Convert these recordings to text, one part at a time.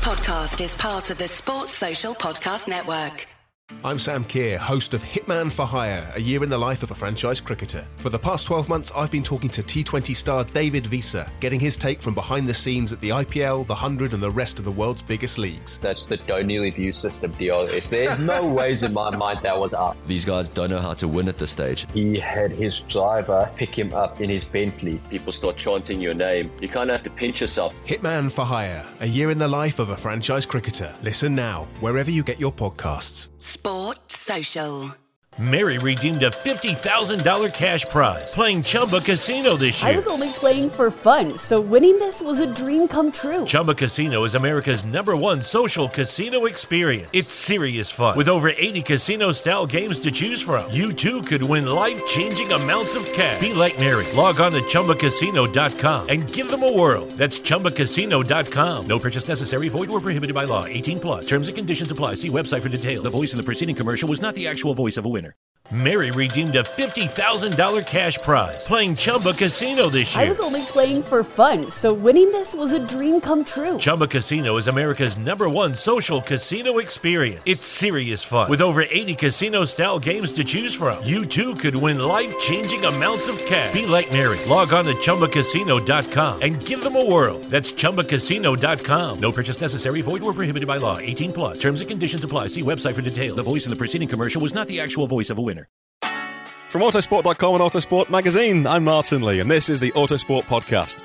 podcast is part of the Sports Social Podcast Network. I'm Sam Keir, host of Hitman for Hire, a year in the life of a franchise cricketer. For the past 12 months, I've been talking to T20 star David Visa, getting his take from behind the scenes at the IPL, the 100 and the rest of the world's biggest leagues. That's the D'O'Neill view system deal. There's no ways in my mind that was up. These guys don't know how to win at this stage. He had his driver pick him up in his Bentley. People start chanting your name. You kind of have to pinch yourself. Hitman for Hire, a year in the life of a franchise cricketer. Listen now, wherever you get your podcasts. Sport Social. Mary redeemed a $50,000 cash prize playing Chumba Casino this year. I was only playing for fun, so winning this was a dream come true. Chumba Casino is America's #1 social casino experience. It's serious fun. With over 80 casino-style games to choose from, you too could win life-changing amounts of cash. Be like Mary. Log on to ChumbaCasino.com and give them a whirl. That's ChumbaCasino.com. No purchase necessary. Void where prohibited by law. 18+. Terms and conditions apply. See website for details. The voice in the preceding commercial was not the actual voice of a winner. Mary redeemed a $50,000 cash prize playing Chumba Casino this year. I was only playing for fun, so winning this was a dream come true. Chumba Casino is America's #1 social casino experience. It's serious fun. With over 80 casino-style games to choose from, you too could win life-changing amounts of cash. Be like Mary. Log on to ChumbaCasino.com and give them a whirl. That's ChumbaCasino.com. No purchase necessary. Void where prohibited by law. 18+. Terms and conditions apply. See website for details. The voice in the preceding commercial was not the actual voice of a winner. From Autosport.com and Autosport Magazine, I'm Martin Lee, and this is the Autosport Podcast.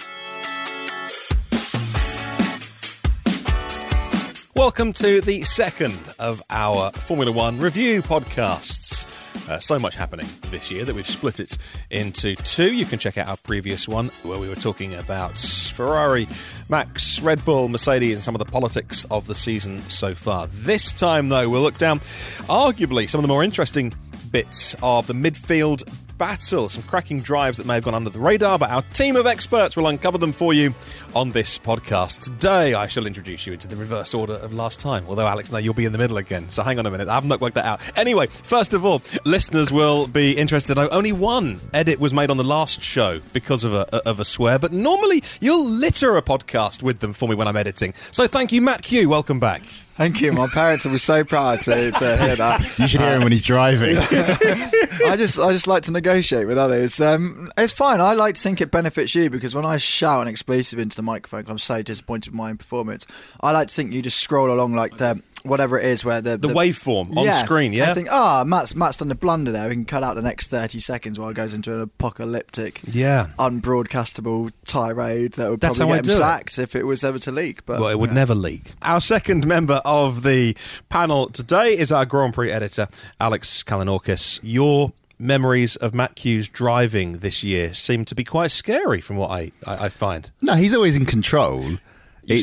Welcome to the second of our Formula One review podcasts. So much happening this year that we've split it into two. You can check out our previous one where we were talking about Ferrari, Max, Red Bull, Mercedes and some of the politics of the season so far. This time, though, we'll look down arguably some of the more interesting bits of the midfield battle, some cracking drives that may have gone under the radar, but our team of experts will uncover them for you on this podcast. Today, I shall introduce you into the reverse order of last time, although, Alex, now you'll be in the middle again, so hang on a minute, I haven't worked that out. Anyway, first of all, listeners will be interested to know only one edit was made on the last show because of a swear, but normally you'll litter a podcast with them for me when I'm editing. So thank you, Matt Q, welcome back. Thank you. My parents will be so proud to hear that. You should hear him when he's driving. I just like to negotiate with others. It's fine. I like to think it benefits you because when I shout an expletive into the microphone, 'cause I'm so disappointed with my own performance, I like to think you just scroll along like the whatever it is where the waveform on screen. Yeah. I think Matt's done the blunder there. We can cut out the next 30 seconds while it goes into an apocalyptic, unbroadcastable tirade that would probably get him sacked if it was ever to leak. But well, it would never leak. Our second member of the panel today is our Grand Prix editor, Alex Kalinauckas. Your memories of Matt Q's driving this year seem to be quite scary from what I find. No, he's always in control. It's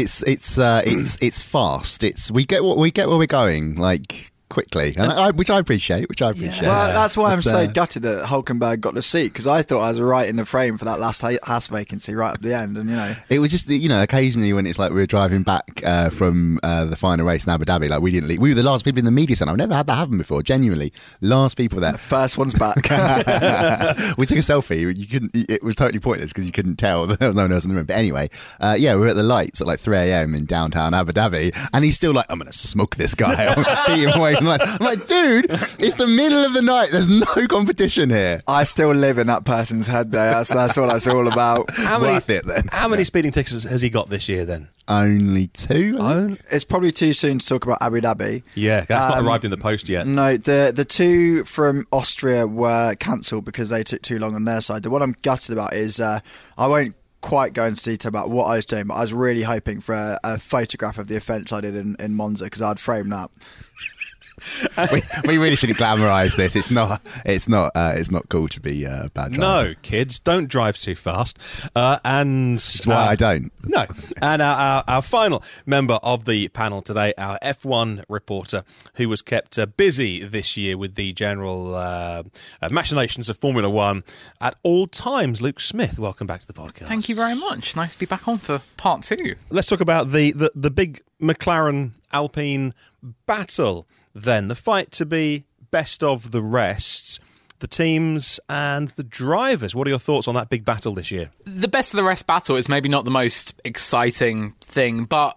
fast. We get where we're going, like quickly, and which I appreciate. Well, that's why I'm so gutted that Hulkenberg got the seat, because I thought I was right in the frame for that last Haas vacancy right at the end, and it was just occasionally when it's like we were driving back from the final race in Abu Dhabi, like we didn't leave. We were the last people in the media centre. I've never had that happen before. Genuinely, last people there. The first one's back. We took a selfie. You couldn't. It was totally pointless because you couldn't tell that there was no one else in the room. But anyway, we were at the lights at like 3 a.m. in downtown Abu Dhabi, and he's still like, "I'm going to smoke this guy." Beat him away. I'm like, dude, it's the middle of the night. There's no competition here. I still live in that person's head there. That's what that's all about. Worth it then. How many speeding tickets has he got this year then? Only 2. It's probably too soon to talk about Abu Dhabi. Yeah, that's not arrived in the post yet. No, the 2 from Austria were cancelled because they took too long on their side. The one I'm gutted about is I won't quite go into detail about what I was doing, but I was really hoping for a photograph of the offence I did in Monza, because I'd frame that. we really shouldn't glamorise this. It's not cool to be a bad driver. No, kids, don't drive too fast. And that's why I don't. No. And our final member of the panel today, our F1 reporter, who was kept busy this year with the general machinations of Formula One at all times, Luke Smith. Welcome back to the podcast. Thank you very much. Nice to be back on for part 2. Let's talk about the big McLaren Alpine battle. Then the fight to be best of the rest, the teams and the drivers. What are your thoughts on that big battle this year? The best of the rest battle is maybe not the most exciting thing, but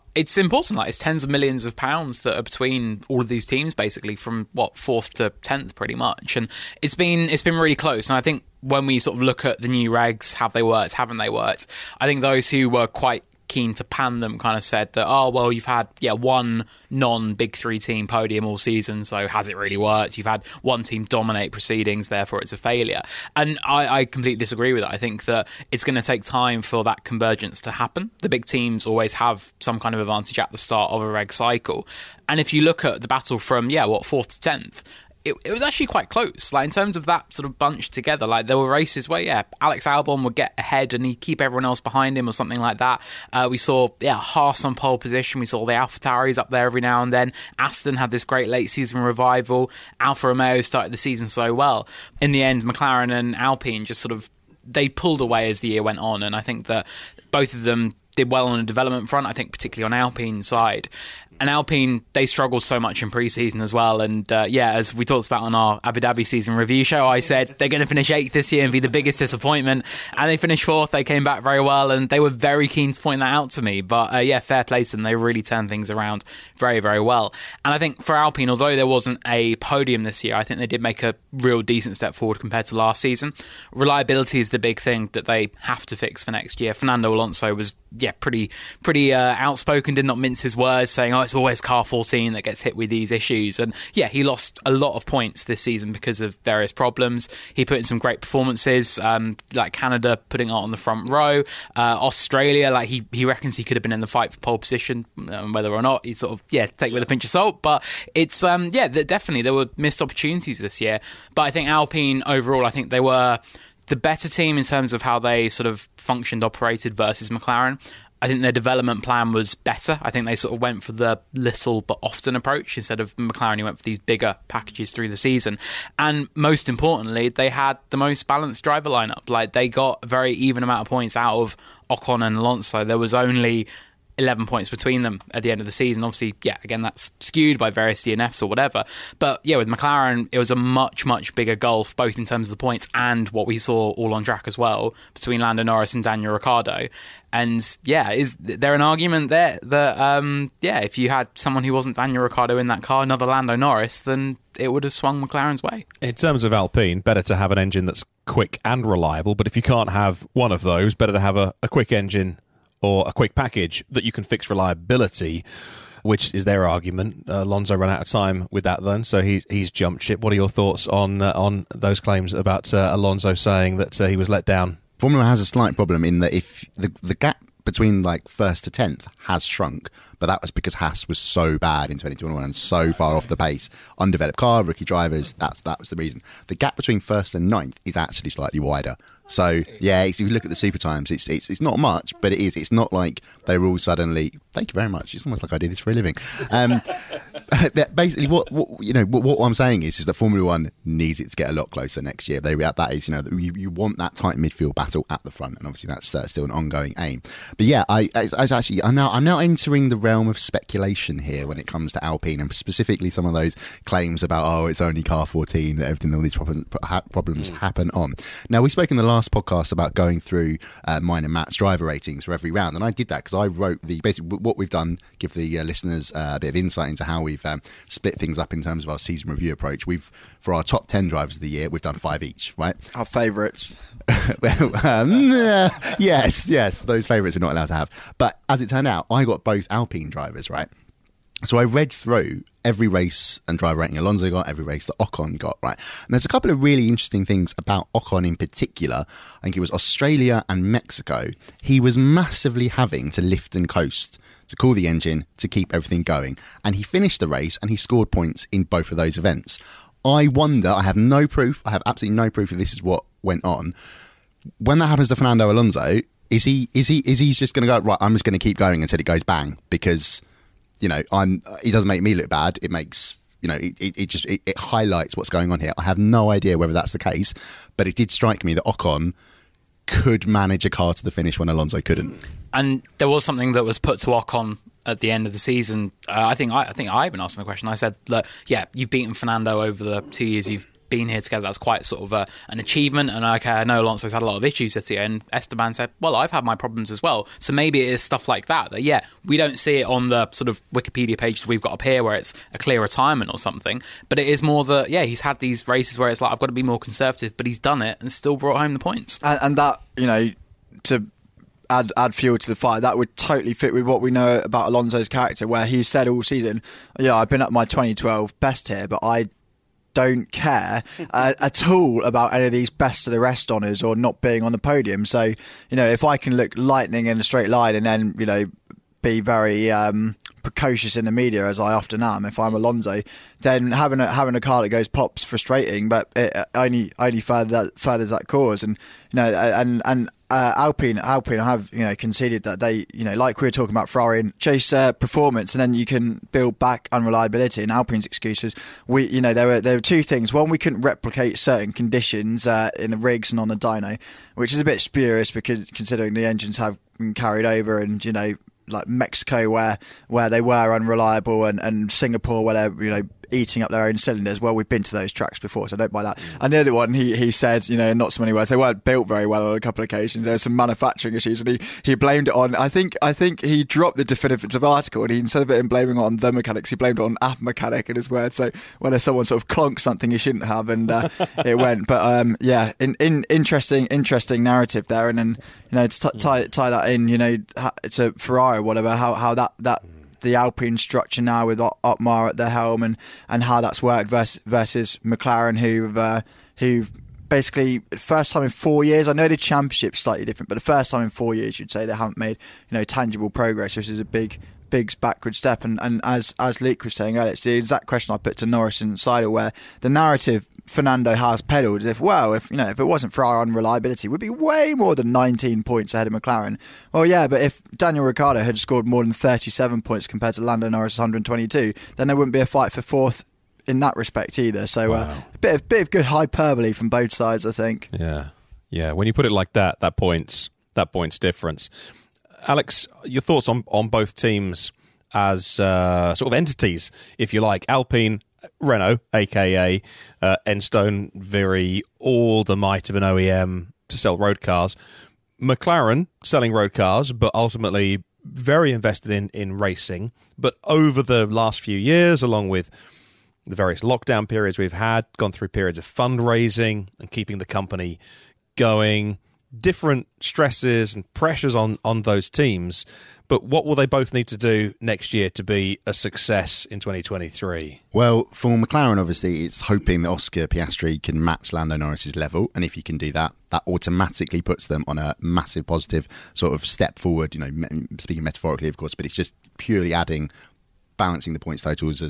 it's important. Like, it's tens of millions of pounds that are between all of these teams, basically from 4th to 10th, pretty much. And it's been really close. And I think when we sort of look at the new regs, have they worked, haven't they worked? I think those who were quite keen to pan them kind of said that, oh, well, you've had one non-Big Three team podium all season, so has it really worked? You've had one team dominate proceedings, therefore it's a failure. And I completely disagree with that. I think that it's going to take time for that convergence to happen. The big teams always have some kind of advantage at the start of a reg cycle. And if you look at the battle from 4th to 10th, it was actually quite close. Like, in terms of that sort of bunch together, like, there were races where, Alex Albon would get ahead and he'd keep everyone else behind him or something like that. We saw, Haas on pole position. We saw the AlphaTauris up there every now and then. Aston had this great late season revival. Alfa Romeo started the season so well. In the end, McLaren and Alpine just sort of, they pulled away as the year went on. And I think that both of them did well on the development front, I think particularly on Alpine's side. And Alpine, they struggled so much in pre-season as well. And as we talked about on our Abu Dhabi season review show, I said they're going to finish 8th this year and be the biggest disappointment. And they finished 4th. They came back very well, and they were very keen to point that out to me. But fair play to them. They really turned things around very, very well. And I think for Alpine, although there wasn't a podium this year, I think they did make a real decent step forward compared to last season. Reliability is the big thing that they have to fix for next year. Fernando Alonso was pretty outspoken, did not mince his words, saying, it's always car 14 that gets hit with these issues. And he lost a lot of points this season because of various problems. He put in some great performances, like Canada putting it on the front row, Australia, like he reckons he could have been in the fight for pole position, whether or not he sort of take it with a pinch of salt. But it's definitely there were missed opportunities this year. But I think Alpine overall, I think they were the better team in terms of how they sort of functioned, operated versus McLaren. I think their development plan was better. I think they sort of went for the little but often approach instead of McLaren, who went for these bigger packages through the season. And most importantly, they had the most balanced driver lineup. Like, they got a very even amount of points out of Ocon and Alonso. There was only 11 points between them at the end of the season. Obviously, again, that's skewed by various DNFs or whatever. But with McLaren, it was a much, much bigger gulf, both in terms of the points and what we saw all on track as well, between Lando Norris and Daniel Ricciardo. And is there an argument there that, if you had someone who wasn't Daniel Ricciardo in that car, another Lando Norris, then it would have swung McLaren's way? In terms of Alpine, better to have an engine that's quick and reliable, but if you can't have one of those, better to have a quick engine or a quick package that you can fix reliability, which is their argument. Alonso ran out of time with that then, so he's jumped ship. What are your thoughts on those claims about Alonso saying that he was let down? Formula One has a slight problem in that if the gap between 1st to 10th has shrunk, but that was because Haas was so bad in 2021 and so far off the pace. Undeveloped car, rookie drivers, that was the reason. The gap between 1st and 9th is actually slightly wider. So, if you look at the super times, it's not much, but it is. It's not like they were all suddenly, thank you very much, it's almost like I do this for a living. Basically, what I'm saying is that Formula One needs it to get a lot closer next year. That is, you want that tight midfield battle at the front, and obviously that's still an ongoing aim. But I'm now entering the realm of speculation here when it comes to Alpine, and specifically some of those claims about, it's only car 14 that everything, all these problems happen on. Now, we spoke in the last podcast about going through mine and Matt's driver ratings for every round, and I did that because I wrote basically what we've done, give the listeners a bit of insight into how we've split things up in terms of our season review approach. For our top 10 drivers of the year, we've done 5 each, right? Our favourites. Yes, those favourites we're not allowed to have. But as it turned out, I got both Alpine drivers, right? So I read through every race and driver rating Alonso got, every race that Ocon got, right? And there's a couple of really interesting things about Ocon in particular. I think it was Australia and Mexico. He was massively having to lift and coast to cool the engine, to keep everything going. And he finished the race and he scored points in both of those events. I wonder, I have no proof, I have absolutely no proof that this is what went on. When that happens to Fernando Alonso, is he just going to go, right, I'm just going to keep going until it goes bang? Because he doesn't make me look bad. It makes, it highlights what's going on here. I have no idea whether that's the case, but it did strike me that Ocon could manage a car to the finish when Alonso couldn't. And there was something that was put to Ocon at the end of the season. I think I even asked him the question. I said, look, you've beaten Fernando over the 2 years you've been here together. That's quite sort of an achievement. And okay, I know Alonso's had a lot of issues this year, and Esteban said, well, I've had my problems as well. So maybe it is stuff like that, yeah, we don't see it on the sort of Wikipedia page that we've got up here where it's a clear retirement or something, but it is more that, yeah, he's had these races where it's like, I've got to be more conservative, but he's done it and still brought home the points. And that, to add fuel to the fire, that would totally fit with what we know about Alonso's character, where he said all season, I've been at my 2012 best here, but I don't care at all about any of these best of the rest honours or not being on the podium. So, if I can look lightning in a straight line and then, be very precocious in the media, as I often am if I'm Alonso, then having a car that goes pop's frustrating, but it only furthers that cause. And Alpine have conceded that they like we were talking about Ferrari and chase performance, and then you can build back unreliability. And Alpine's excuses, there were two things. One, we couldn't replicate certain conditions in the rigs and on the dyno, which is a bit spurious because considering the engines have been carried over, and like Mexico where they were unreliable, and Singapore where they're eating up their own cylinders. Well, we've been to those tracks before, so I don't buy that. And the other one, he said, in not so many words, they weren't built very well on a couple of occasions. There were some manufacturing issues, and he blamed it on, I think he dropped the definitive article, and instead of it blaming it on the mechanics, he blamed it on a mechanic in his words. So whether someone sort of clonked something he shouldn't have, and it went. But interesting narrative there. And then to tie that in, to Ferrari or whatever, how that the Alpine structure now with Otmar at the helm, and how that's worked versus McLaren, who basically first time in 4 years. I know the championship's slightly different, but the first time in 4 years, you'd say they haven't made tangible progress, which is a big backward step. And as Luke was saying earlier, it's the exact question I put to Norris and Seidel, where the narrative Fernando has peddled, if it wasn't for our unreliability, we'd be way more than 19 points ahead of McLaren. Well, yeah, but if Daniel Ricciardo had scored more than 37 points compared to Lando Norris' 122, then there wouldn't be a fight for fourth in that respect either. So a bit of good hyperbole from both sides, I think. Yeah. When you put it like that points difference. Alex, your thoughts on both teams as sort of entities, if you like. Alpine, Renault, aka Enstone, Viry, all the might of an OEM to sell road cars. McLaren selling road cars, but ultimately very invested in racing. But over the last few years, along with the various lockdown periods we've had, gone through periods of fundraising and keeping the company going, different stresses and pressures on those teams. But what will they both need to do next year to be a success in 2023? Well, for McLaren, obviously, it's hoping that Oscar Piastri can match Lando Norris's level. And if he can do that, that automatically puts them on a massive positive sort of step forward, speaking metaphorically, of course, but it's just purely balancing the points totals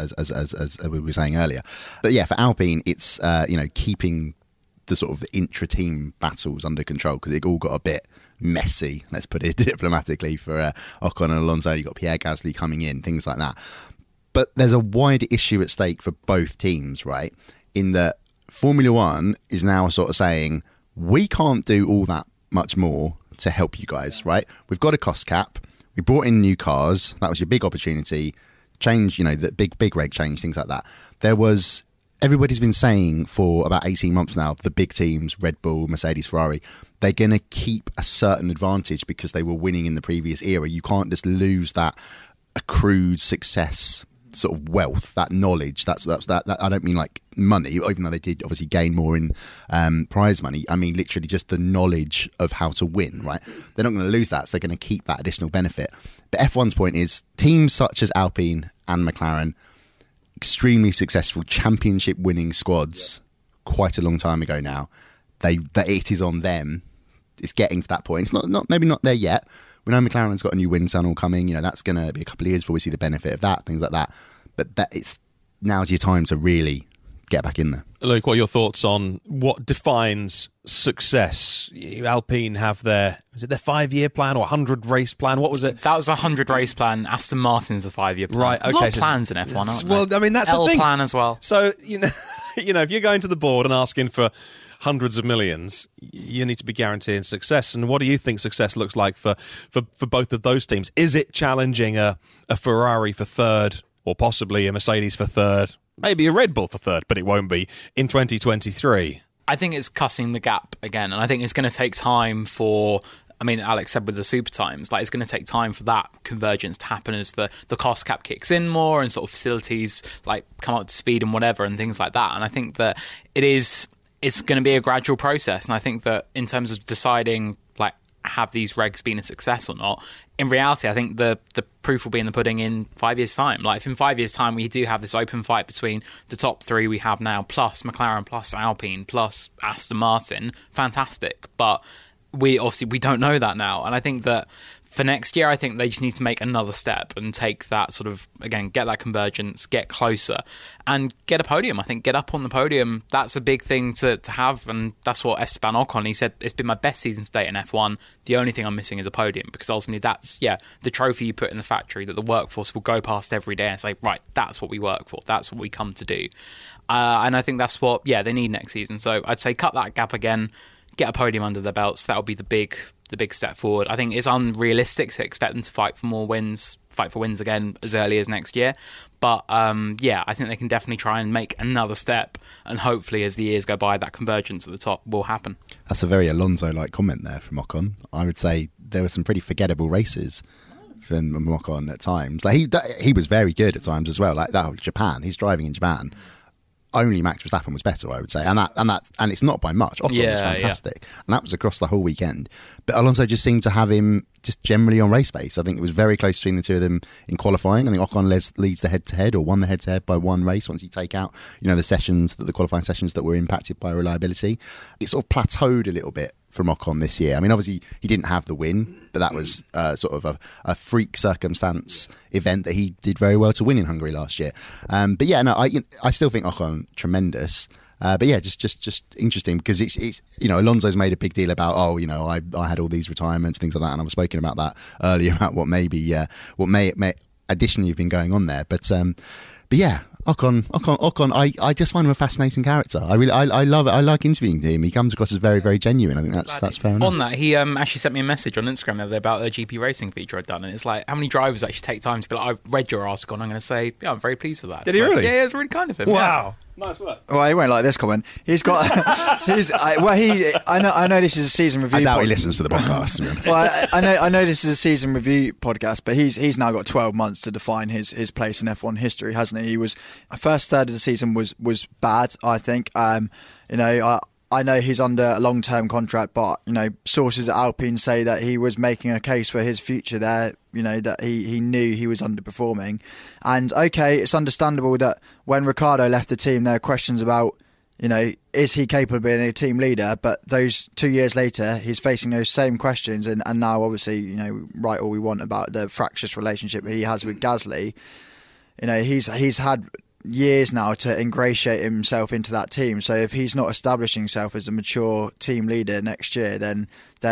as we were saying earlier. But yeah, for Alpine, it's, keeping the sort of intra-team battles under control, because it all got a bit messy, let's put it diplomatically, for Ocon and Alonso. You've got Pierre Gasly coming in, things like that. But there's a wider issue at stake for both teams, right? In that Formula One is now sort of saying, we can't do all that much more to help you guys, right? We've got a cost cap. We brought in new cars. That was your big opportunity. Change, the big reg change, things like that. Everybody's been saying for about 18 months now, the big teams, Red Bull, Mercedes, Ferrari, they're going to keep a certain advantage because they were winning in the previous era. You can't just lose that accrued success sort of wealth, that knowledge. That I don't mean like money, even though they did obviously gain more in prize money. I mean literally just the knowledge of how to win, right? They're not going to lose that, so they're going to keep that additional benefit. But F1's point is teams such as Alpine and McLaren, extremely successful championship winning squads quite a long time ago now. It is on them. It's getting to that point. It's not maybe not there yet. We know McLaren's got a new wind tunnel coming. That's going to be a couple of years before we see the benefit of that, things like that. But now's your time to really get back in there. Luke, what are your thoughts on what defines success? Alpine have their 5-year plan or 100 race plan? What was it? That was a 100 race plan. Aston Martin's a 5-year plan. Right, There's a lot of plans in F1, aren't there? Well, I mean, that's L the thing. plan as well. So, if you're going to the board and asking for hundreds of millions, you need to be guaranteeing success. And what do you think success looks like for both of those teams? Is it challenging a Ferrari for third, or possibly a Mercedes for third, maybe a Red Bull for third, but it won't be in 2023. I think it's cussing the gap again, and I think it's going to take time for... I mean, Alex said with the super times, like it's going to take time for that convergence to happen as the cost cap kicks in more and sort of facilities like come up to speed and whatever and things like that. And I think that it's going to be a gradual process. And I think that in terms of deciding like have these regs been a success or not, in reality, I think the proof will be in the pudding in 5 years' time. Like if in 5 years' time we do have this open fight between the top three we have now, plus McLaren, plus Alpine, plus Aston Martin, fantastic. But we don't know that now, and I think that for next year, I think they just need to make another step and take that sort of, again, get that convergence, get closer, and get a podium. I think get up on the podium, that's a big thing to have, and that's what Esteban Ocon, he said, it's been my best season to date in F1. The only thing I'm missing is a podium, because ultimately that's, the trophy you put in the factory that the workforce will go past every day and say, right, that's what we work for, that's what we come to do. And I think that's what, they need next season. So I'd say cut that gap again, get a podium under their belts. That'll be the big step forward. I think it's unrealistic to expect them to fight for wins again as early as next year. But I think they can definitely try and make another step, and hopefully as the years go by, that convergence at the top will happen. That's a very Alonso-like comment there from Ocon. I would say there were some pretty forgettable races from Ocon at times. Like he was very good at times as well. Like that Japan, he's driving in Japan. Only Max Verstappen was better, I would say, and it's not by much. Ocon was fantastic, and that was across the whole weekend. But Alonso just seemed to have him just generally on race pace. I think it was very close between the two of them in qualifying. I think Ocon leads the head-to-head, or won the head-to-head by one race. Once you take out, the qualifying sessions that were impacted by reliability, it sort of plateaued a little bit from Ocon this year. I mean, obviously he didn't have the win, but that was sort of a freak circumstance event that he did very well to win in Hungary last year. But yeah, no, I still think Ocon tremendous. But yeah, just interesting, because it's Alonso's made a big deal about I had all these retirements, things like that, and I was speaking about that earlier about what may additionally have been going on there. But yeah, Ocon, I just find him a fascinating character. I love it. I like interviewing him. He comes across as very, very genuine. I think that's fair enough. On that, he actually sent me a message on Instagram the other day about a GP racing feature I'd done, and it's like, how many drivers actually take time to be like, I've read your article and I'm going to say, yeah, I'm very pleased with that. Did he really? Yeah, it's really kind of him. Wow. Yeah. Nice work. Well, he won't like this comment. He's got. I know this is a season review. I doubt he listens to the podcast. Well, I know this is a season review podcast, but he's now got 12 months to define his place in F1 history, hasn't he? He was first third of the season was bad, I think. I know he's under a long-term contract, but sources at Alpine say that he was making a case for his future there. That he knew he was underperforming, and okay, it's understandable that when Ricciardo left the team, there are questions about is he capable of being a team leader? But those 2 years later, he's facing those same questions, and now obviously write all we want about the fractious relationship he has with Gasly. He's had years now to ingratiate himself into that team. So if he's not establishing himself as a mature team leader next year, then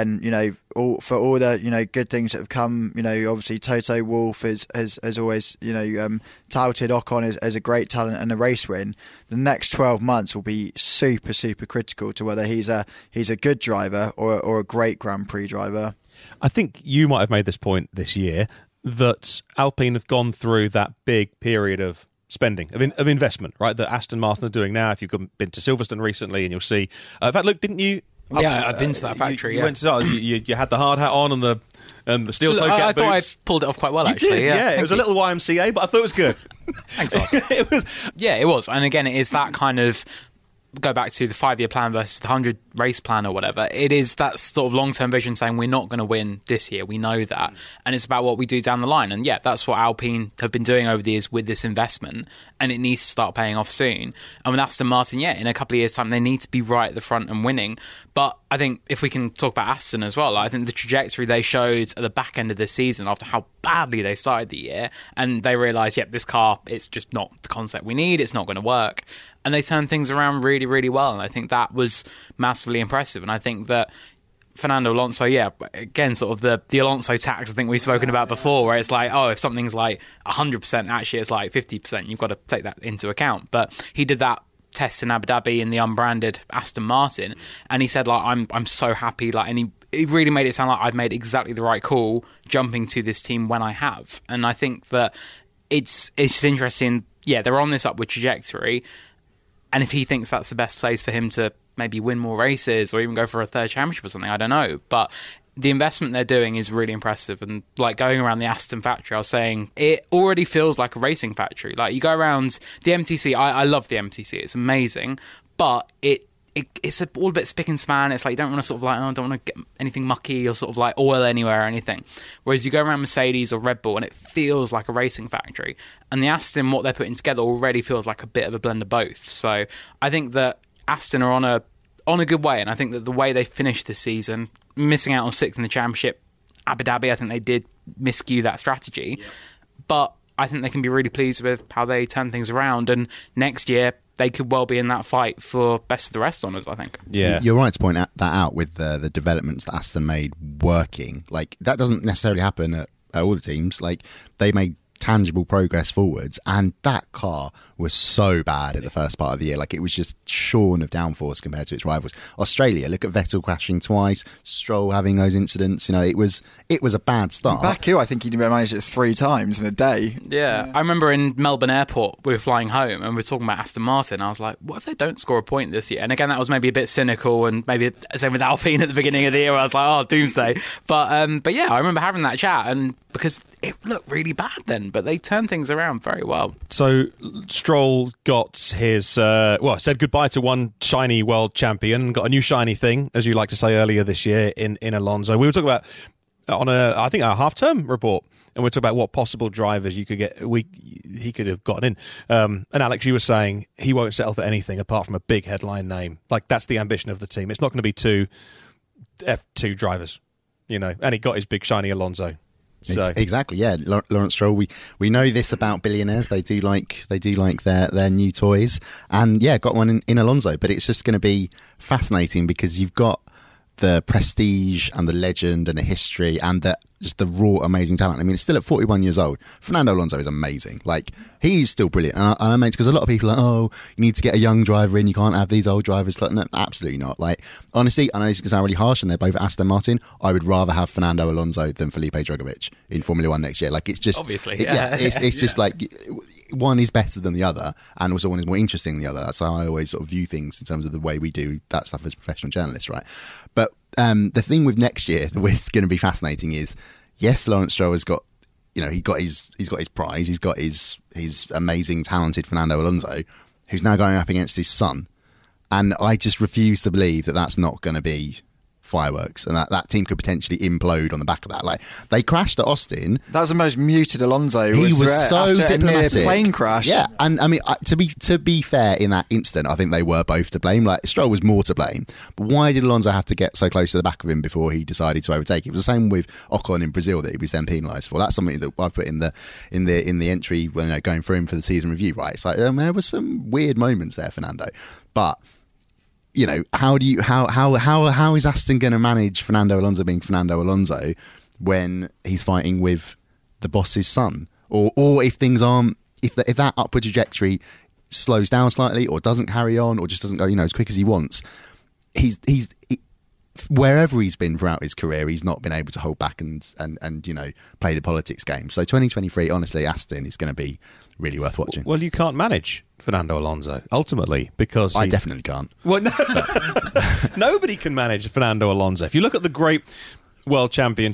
for all the good things that have come, obviously Toto Wolff has always touted Ocon as a great talent and a race win. The next 12 months will be super, super critical to whether he's a good driver or a great Grand Prix driver. I think you might have made this point this year that Alpine have gone through that big period of spending, of investment, right, that Aston Martin are doing now. If you've been to Silverstone recently, and you'll see, in fact, look, didn't you? Yeah, I've been to that factory. You went to, you had the hard hat on and the steel toe cap boots. I thought I pulled it off quite well, actually. Did, yeah. It was a little YMCA, but I thought it was good. Thanks, Martin. It was. And again, it is that kind of, go back to the 5-year plan versus the 100 race plan or whatever. It is that sort of long-term vision saying we're not going to win this year. We know that. And it's about what we do down the line. And yeah, that's what Alpine have been doing over the years with this investment. And it needs to start paying off soon. And with Aston Martin, in a couple of years' time, they need to be right at the front and winning. But I think if we can talk about Aston as well, I think the trajectory they showed at the back end of this season after how badly they started the year, and they realised, this car, it's just not the concept we need, it's not going to work. And they turned things around really, really well. And I think that was massively impressive. And I think that Fernando Alonso, again, sort of the Alonso tax I think we've spoken about before, where it's like, if something's like 100%, actually it's like 50%. You've got to take that into account. But he did that test in Abu Dhabi in the unbranded Aston Martin, and he said, I'm so happy, and he really made it sound like I've made exactly the right call jumping to this team when I have. And I think that it's just interesting they're on this upward trajectory. And if he thinks that's the best place for him to maybe win more races or even go for a third championship or something, I don't know. But the investment they're doing is really impressive. And like going around the Aston factory, I was saying, it already feels like a racing factory. Like you go around the MTC, I love the MTC, it's amazing, but it's all a bit spick and span. It's like you don't want to sort of like, don't want to get anything mucky or sort of like oil anywhere or anything. Whereas you go around Mercedes or Red Bull and it feels like a racing factory. And the Aston, what they're putting together already feels like a bit of a blend of both. So I think that Aston are on a good way, and I think that the way they finished this season, missing out on 6th in the championship, Abu Dhabi, I think they did miscue that strategy. Yeah. But I think they can be really pleased with how they turn things around, and next year they could well be in that fight for best of the rest honours, I think. Yeah, you're right to point that out with the developments that Aston made working. Like that doesn't necessarily happen at all the teams. Like they made tangible progress forwards, and that car was so bad at the first part of the year. Like it was just shorn of downforce compared to its rivals. Australia, look at Vettel crashing twice, Stroll having those incidents. You know, it was a bad start. Baku, I think he managed it 3 times in a day. Yeah, I remember in Melbourne Airport we were flying home and we were talking about Aston Martin. I was like, what if they don't score a point this year? And again, that was maybe a bit cynical, and maybe same with Alpine at the beginning of the year where I was like, oh, doomsday. But yeah, I remember having that chat, and because it looked really bad then, but they turned things around very well. So Stroll got his, said goodbye to one shiny world champion, got a new shiny thing, as you like to say, earlier this year in Alonso. We were talking about, on I think our half-term report, and we're talking about what possible drivers you could get, he could have gotten in. And Alex, you were saying he won't settle for anything apart from a big headline name. Like, that's the ambition of the team. It's not going to be 2 F2 drivers, you know, and he got his big shiny Alonso. So. Exactly, yeah. Lawrence Stroll. We know this about billionaires. They do like their new toys, and yeah, got one in Alonso. But it's just going to be fascinating because you've got the prestige and the legend and the history and just the raw amazing talent. I mean, it's still at 41 years old. Fernando Alonso is amazing. Like, he's still brilliant. And I mean, because a lot of people are like, oh, you need to get a young driver in, you can't have these old drivers. Like, no, absolutely not. Like, honestly, I know this can sound really harsh, and they're both at Aston Martin. I would rather have Fernando Alonso than Felipe Drugovich in Formula One next year. Like, it's just obviously, it's just like one is better than the other, and also one is more interesting than the other. That's how I always sort of view things in terms of the way we do that stuff as professional journalists, right? But the thing with next year that is going to be fascinating is, yes, Lawrence Stroll has got, you know, he's got his prize, he's got his amazing, talented Fernando Alonso, who's now going up against his son, and I just refuse to believe that that's not going to be fireworks, and that team could potentially implode on the back of that. Like, they crashed at Austin. That was the most muted Alonso. He was so diplomatic. A plane crash. Yeah, and I mean, to be fair, in that instant, I think they were both to blame. Like, Stroll was more to blame, but why did Alonso have to get so close to the back of him before he decided to overtake? It was the same with Ocon in Brazil that he was then penalised for. That's something that I've put in the entry when, you know, going through him for the season review. Right, it's like there were some weird moments there, Fernando, but. You know, how is Aston going to manage Fernando Alonso being Fernando Alonso when he's fighting with the boss's son? Or if things aren't, if that upward trajectory slows down slightly or doesn't carry on or just doesn't go, you know, as quick as he wants, he's wherever he's been throughout his career, he's not been able to hold back and you know, play the politics game. So 2023, honestly, Aston is going to be really worth watching. Well, you can't manage Fernando Alonso ultimately because I definitely can't. Well, no, nobody can manage Fernando Alonso. If you look at the great world champion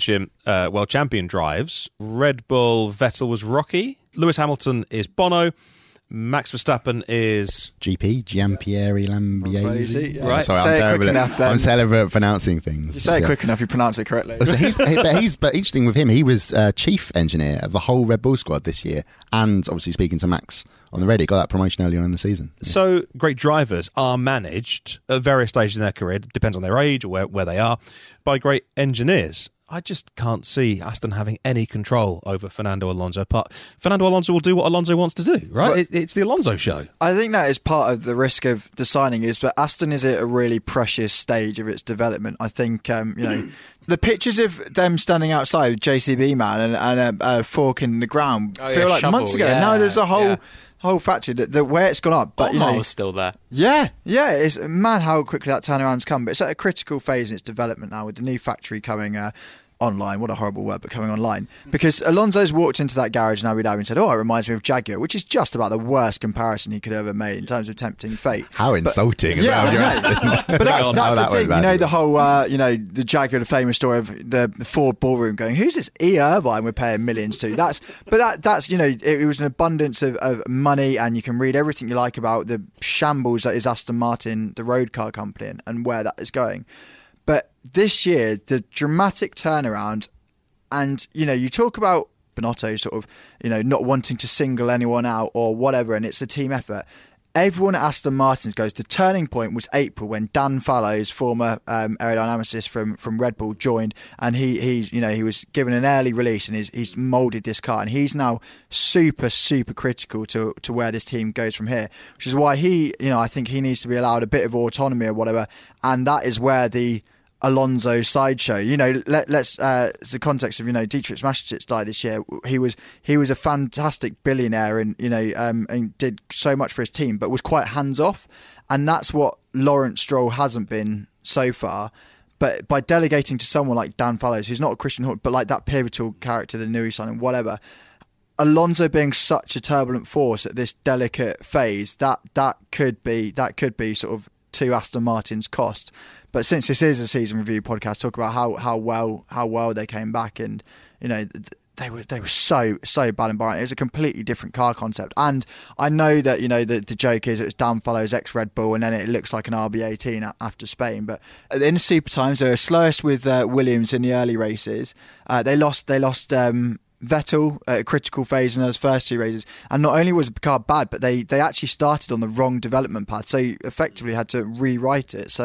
drives, Red Bull, Vettel was Rocky, Lewis Hamilton is Bono, Max Verstappen is Giampieri Lambiase. Yeah. Right. Sorry, I'm terrible at pronouncing things. You say it quick enough, you pronounce it correctly. So but interesting with him, he was chief engineer of the whole Red Bull squad this year, and obviously speaking to Max on the radio, got that promotion early on in the season. Yeah. So great drivers are managed at various stages in their career, it depends on their age or where they are, by great engineers. I just can't see Aston having any control over Fernando Alonso. But Fernando Alonso will do what Alonso wants to do, right? Well, it's the Alonso show. I think that is part of the risk of the signing, is that Aston is at a really precious stage of its development. I think, you know, the pictures of them standing outside with JCB man and a fork in the ground feel like shovel, months ago. Yeah, now there's a whole factory that where it's gone up, but you know, was still there. Yeah, it's mad how quickly that turnaround's come. But it's at a critical phase in its development now with the new factory coming online, what a horrible word, but coming online, because Alonso's walked into that garage in Abu Dhabi and said, "Oh, it reminds me of Jaguar," which is just about the worst comparison he could ever made in terms of tempting fate. How insulting! But that's the thing. You know, the whole the Jaguar, the famous story of the Ford ballroom going, "Who's this E. Irvine we're paying millions to?" That's it was an abundance of money, and you can read everything you like about the shambles that is Aston Martin, the road car company, and where that is going. But this year, the dramatic turnaround, and you talk about Binotto sort of not wanting to single anyone out or whatever, and it's the team effort. Everyone at Aston Martin goes, the turning point was April when Dan Fallows, former aerodynamicist from Red Bull, joined, and he was given an early release, and he's moulded this car, and he's now super critical to where this team goes from here, which is why I think he needs to be allowed a bit of autonomy or whatever, and that is where the Alonso sideshow. Let's the context of Dietrich Mateschitz died this year. He was a fantastic billionaire and and did so much for his team, but was quite hands off, and that's what Lawrence Stroll hasn't been so far. But by delegating to someone like Dan Fallows, who's not a Christian Horner, but like that pivotal character, the new signing, whatever. Alonso being such a turbulent force at this delicate phase, that could be sort of to Aston Martin's cost. But since this is a season review podcast, talk about how well they came back, and they were so bad in Bahrain. It was a completely different car concept, and I know that the joke is it's Dan Fallows ex Red Bull, and then it looks like an RB18 after Spain. But in the super times, they were slowest with Williams in the early races. They lost Vettel at a critical phase in those first two races, and not only was the car bad, but they actually started on the wrong development path, so you effectively had to rewrite it.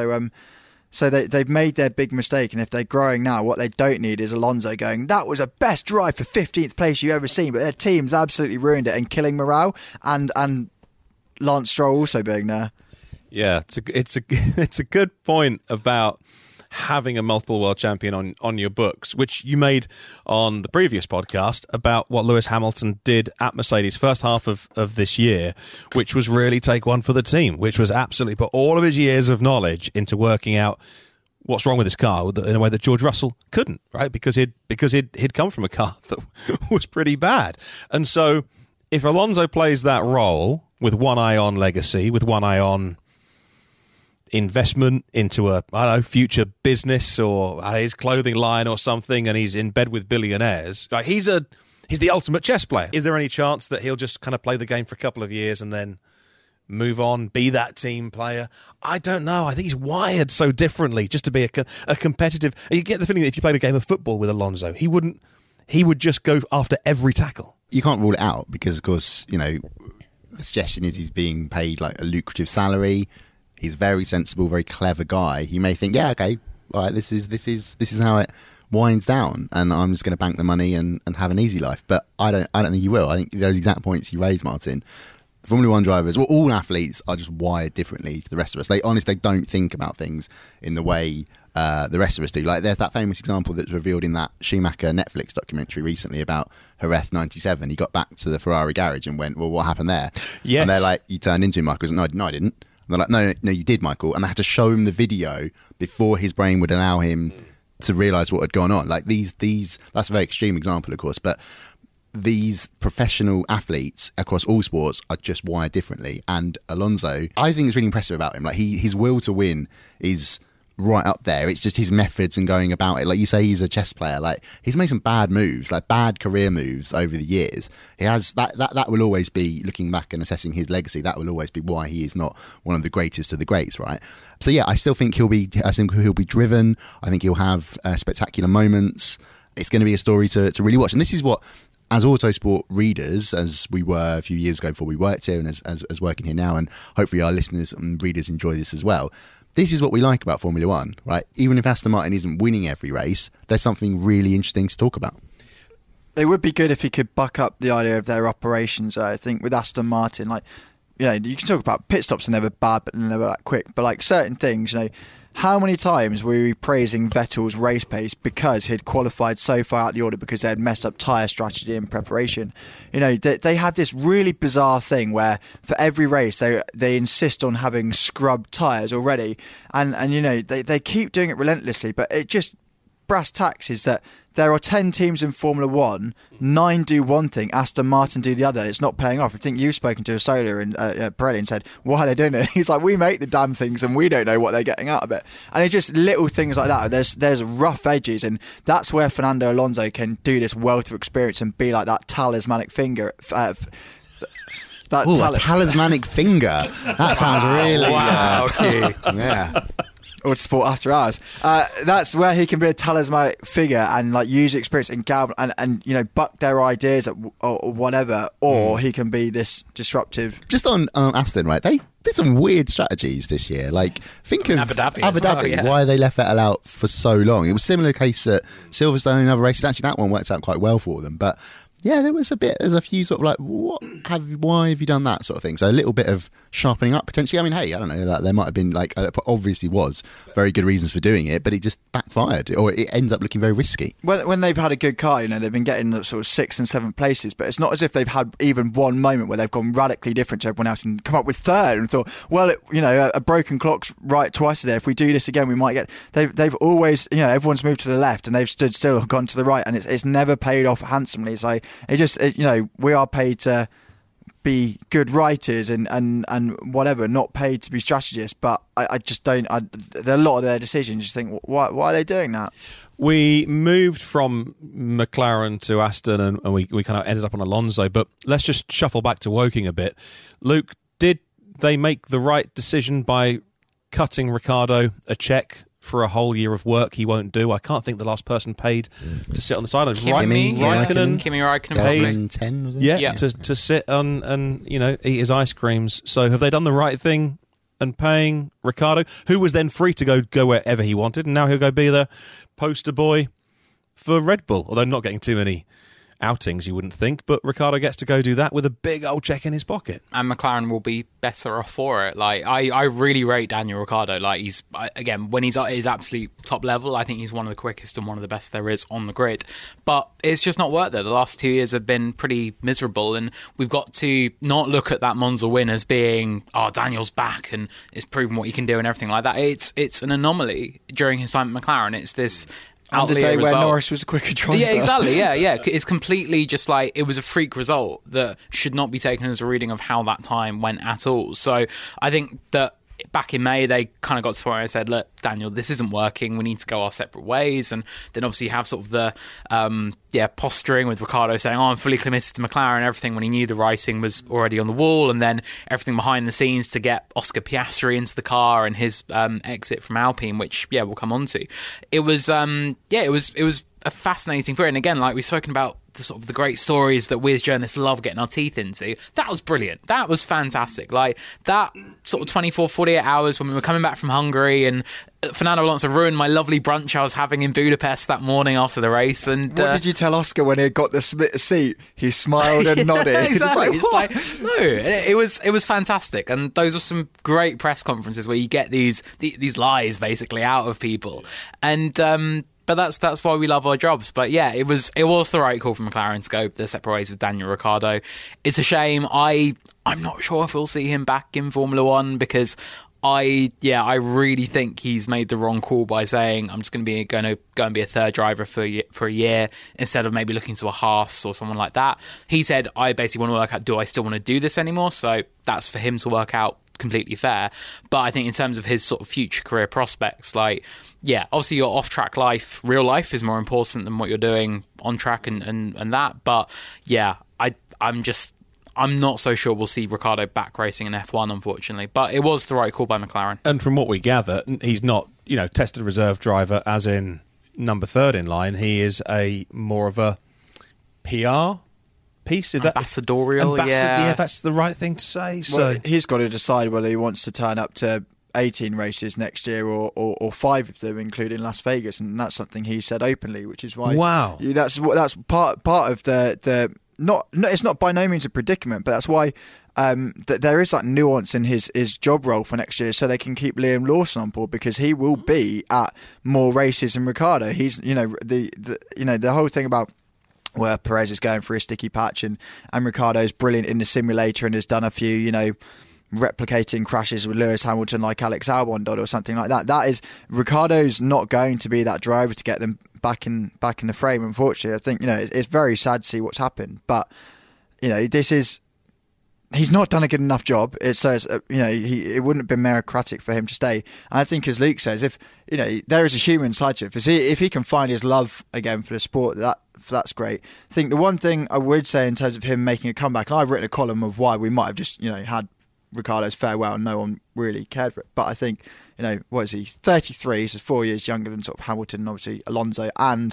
So they've made their big mistake, and if they're growing now, what they don't need is Alonso going, "That was a best drive for 15th place you've ever seen," but their team's absolutely ruined it and killing morale, and Lance Stroll also being there. Yeah, it's a good point about having a multiple world champion on your books, which you made on the previous podcast about what Lewis Hamilton did at Mercedes first half of this year, which was really take one for the team, which was absolutely put all of his years of knowledge into working out what's wrong with this car in a way that George Russell couldn't, right? Because he'd come from a car that was pretty bad. And so if Alonso plays that role with one eye on legacy, with one eye on investment into a future business or his clothing line or something, and he's in bed with billionaires, like he's the ultimate chess player. Is there any chance that he'll just kind of play the game for a couple of years and then move on, be that team player? I don't know. I think he's wired so differently just to be a competitive. You get the feeling that if you played a game of football with Alonso, he would just go after every tackle. You can't rule it out because, of course, the suggestion is he's being paid like a lucrative salary. He's a very sensible, very clever guy. You may think, yeah, okay, all right, this is how it winds down, and I'm just going to bank the money and have an easy life. But I don't think you will. I think those exact points you raised, Martin. Formula One drivers, well, all athletes are just wired differently to the rest of us. They don't think about things in the way the rest of us do. Like there's that famous example that's revealed in that Schumacher Netflix documentary recently about Jerez 97. He got back to the Ferrari garage and went, well, what happened there? Yes. And they're like, you turned into him, Michael. No, I didn't. And they're like, no, you did, Michael. And they had to show him the video before his brain would allow him to realise what had gone on. Like these, that's a very extreme example, of course, but these professional athletes across all sports are just wired differently. And Alonso, I think it's really impressive about him. Like his will to win is right up there. It's just his methods and going about it. Like you say, he's a chess player. Like he's made some bad moves, like bad career moves over the years. He has that will always be, looking back and assessing his legacy, that will always be why he is not one of the greatest of the greats, right? So yeah, I think he'll be driven. I think he'll have spectacular moments. It's going to be a story to really watch. And this is what, as Autosport readers, as we were a few years ago before we worked here, and as working here now, and hopefully our listeners and readers enjoy this as well, this is what we like about Formula One, right? Even if Aston Martin isn't winning every race, there's something really interesting to talk about. It would be good if he could buck up the idea of their operations. I think with Aston Martin, you can talk about pit stops are never bad, but they're never that quick. But like certain things, how many times were we praising Vettel's race pace because he'd qualified so far out the order because they had messed up tyre strategy and preparation? They have this really bizarre thing where for every race they insist on having scrubbed tyres already, and they keep doing it relentlessly, but it just brass tacks is that there are 10 teams in Formula 1, 9 do one thing, Aston Martin do the other. It's not paying off. I think you've spoken to a Solar and Pirelli and said, why are they doing it? He's like, we make the damn things and we don't know what they're getting out of it. And it's just little things like that. There's rough edges, and that's where Fernando Alonso can do this wealth of experience and be like that talismanic finger. A talismanic finger. That sounds really... Wow, okay. Yeah. Or Sport After Hours. That's where he can be a talismanic figure and like use experience and and you know, buck their ideas or whatever, or he can be this disruptive. Just on Aston, right? They did some weird strategies this year. Like, think of Abu Dhabi. Well, yeah. Why they left Vettel out for so long. It was a similar case at Silverstone and other races. Actually, that one worked out quite well for them, but. Yeah, there's a few sort of like, why have you done that sort of thing? So a little bit of sharpening up potentially. I mean, hey, I don't know, like, there might have been like, obviously was very good reasons for doing it, but it just backfired, or it ends up looking very risky. When they've had a good car, you know, they've been getting sort of 6th and 7th places, but it's not as if they've had even one moment where they've gone radically different to everyone else and come up with third and thought, well, you know, a broken clock's right twice a day. If we do this again, we might get. They've always, you know, everyone's moved to the left and they've stood still, gone to the right, and it's never paid off handsomely. So you know, we are paid to be good writers and whatever, not paid to be strategists. But I just don't. A lot of their decisions, just think, why are they doing that? We moved from McLaren to Aston, and we kind of ended up on Alonso. But let's just shuffle back to Woking a bit. Luke, did they make the right decision by cutting Ricciardo a cheque for a whole year of work he won't do? I can't think the last person paid to sit on the sideline. Kimi Räikkönen paid 10, was it? Yeah. To sit on and, you know, eat his ice creams. So have they done the right thing and paying Ricciardo, who was then free to go wherever he wanted, and now he'll go be the poster boy for Red Bull, although not getting too many outings, you wouldn't think, but Ricciardo gets to go do that with a big old check in his pocket. And McLaren will be better off for it. Like, I really rate Daniel Ricciardo. Like, again, when he's at his absolute top level, I think he's one of the quickest and one of the best there is on the grid. But it's just not worked there. The last 2 years have been pretty miserable, and we've got to not look at that Monza win as being, oh, Daniel's back and it's proven what he can do and everything like that. It's an anomaly during his time at McLaren. It's this and a day where Norris was a quicker driver. Yeah, exactly. Yeah. It's completely just like, it was a freak result that should not be taken as a reading of how that time went at all. So I think that back in May, they kind of got to the point where I said, look, Daniel, this isn't working. We need to go our separate ways. And then obviously you have sort of the posturing with Ricciardo saying, oh, I'm fully committed to McLaren and everything, when he knew the writing was already on the wall. And then everything behind the scenes to get Oscar Piastri into the car and his exit from Alpine, which, we'll come on to. It was, it was a fascinating period. And again, like we've spoken about, the sort of the great stories that we as journalists love getting our teeth into. That was brilliant. That was fantastic. Like that sort of 24, 48 hours when we were coming back from Hungary, and Fernando Alonso ruined my lovely brunch I was having in Budapest that morning after the race. And what did you tell Oscar when he had got the seat? He smiled and nodded. Exactly. It's like no, it was fantastic. And those were some great press conferences where you get these lies basically out of people. And but that's why we love our jobs. But yeah, it was the right call for McLaren to go their separate ways with Daniel Ricciardo. It's a shame. I'm not sure if we'll see him back in Formula One, because I really think he's made the wrong call by saying I'm just going to go and be a third driver for a year instead of maybe looking to a Haas or someone like that. He said, I basically want to work out, do I still want to do this anymore? So that's for him to work out. Completely fair. But I think in terms of his sort of future career prospects, like, yeah, obviously your off-track life, real life is more important than what you're doing on track and that. But yeah, I'm not so sure we'll see Ricciardo back racing in F1, unfortunately. But it was the right call by McLaren. And from what we gather, he's not, tested reserve driver as in number 3rd in line. He is more of a PR piece. Ambassadorial, yeah, that's the right thing to say. Well, he's got to decide whether he wants to turn up to 18 races next year or 5 of them, including Las Vegas, and that's something he said openly, which is why that's part of the not it's not by no means a predicament, but that's why there is that nuance in his job role for next year, so they can keep Liam Lawson on board, because he will be at more races than Ricciardo. He's the whole thing about where Perez is going through a sticky patch and Ricciardo's brilliant in the simulator and has done a few replicating crashes with Lewis Hamilton like Alex Albon did or something like that. That is, Ricciardo's not going to be that driver to get them back in the frame, unfortunately. I think, it's very sad to see what's happened, but he's not done a good enough job. It wouldn't have been meritocratic for him to stay. And I think, as Luke says, if there is a human side to it, if he can find his love again for the sport, that's great. I think the one thing I would say in terms of him making a comeback, and I've written a column of why we might have just had Ricciardo's farewell and no one really cared for it. But I think, what is he? 33, so 4 years younger than sort of Hamilton and obviously Alonso. And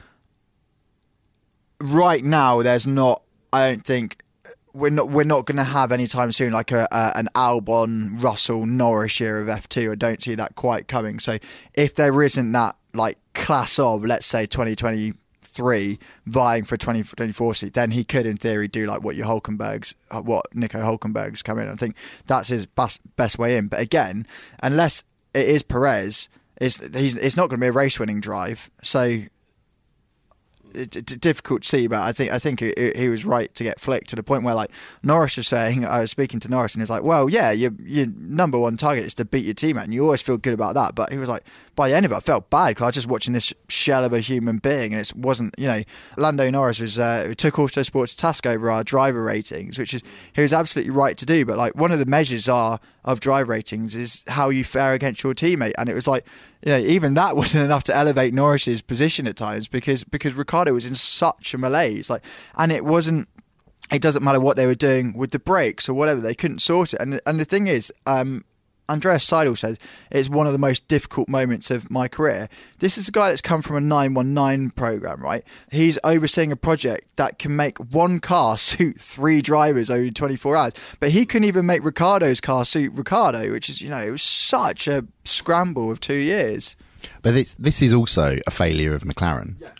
right now, there's not. I don't think. We're not going to have anytime soon like an Albon, Russell, Norris year of F2. I don't see that quite coming. So if there isn't that like class of, let's say, 2023 vying for 2024 seat, then he could in theory do like what Nico Hülkenberg's come in. I think that's his best way in. But again, unless it is Perez, it's not going to be a race winning drive. So it's difficult to see, but I think he was right to get flicked to the point where, like Norris was saying, I was speaking to Norris and he's like, well, yeah, your number one target is to beat your teammate and you always feel good about that. But he was like, by the end of it, I felt bad because I was just watching this shell of a human being, and it wasn't, Lando Norris took Autosport to task over our driver ratings, which is, he was absolutely right to do. But like, one of the measures of driver ratings is how you fare against your teammate, and it was like, even that wasn't enough to elevate Norris's position at times because Ricciardo was in such a malaise. And it doesn't matter what they were doing with the brakes or whatever, they couldn't sort it. And the thing is, Andreas Seidel says it's one of the most difficult moments of my career. This is a guy that's come from a 919 program, right? He's overseeing a project that can make one car suit 3 drivers over 24 hours, but he couldn't even make Ricciardo's car suit Ricciardo, which is, it was such a scramble of 2 years. But this is also a failure of McLaren. Yeah.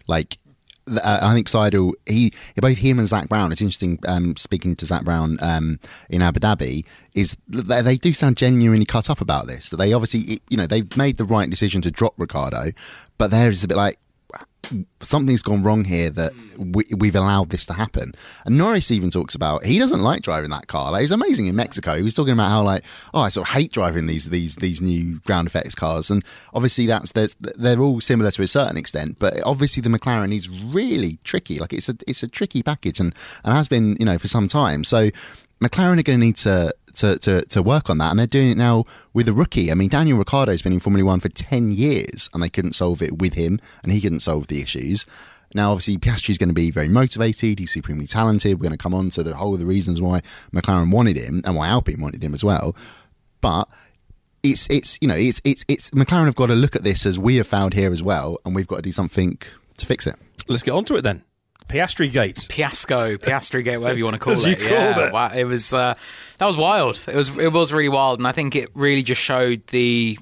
I think Seidel, both him and Zach Brown, it's interesting speaking to Zach Brown in Abu Dhabi, is they do sound genuinely cut up about this. That they obviously, they've made the right decision to drop Ricciardo, but there's a bit like, something's gone wrong here that we've allowed this to happen. And Norris even talks about he doesn't like driving that car. Like, it's amazing in Mexico. He was talking about how I sort of hate driving these new ground effects cars. And obviously they're all similar to a certain extent, but obviously the McLaren is really tricky. Like, it's a tricky package and has been for some time. So McLaren are going to need to work on that, and they're doing it now with a rookie. I mean, Daniel Ricciardo's been in Formula 1 for 10 years, and they couldn't solve it with him, and he couldn't solve the issues. Now, obviously, Piastri's going to be very motivated. He's supremely talented. We're going to come on to the whole of the reasons why McLaren wanted him and why Alpine wanted him as well. But it's McLaren have got to look at this as we have found here as well, and we've got to do something to fix it. Let's get on to it then. Piastri Gate. Piastri Gate, whatever you want to call it. Wow. It was that was wild. It was really wild, and I think it really just showed the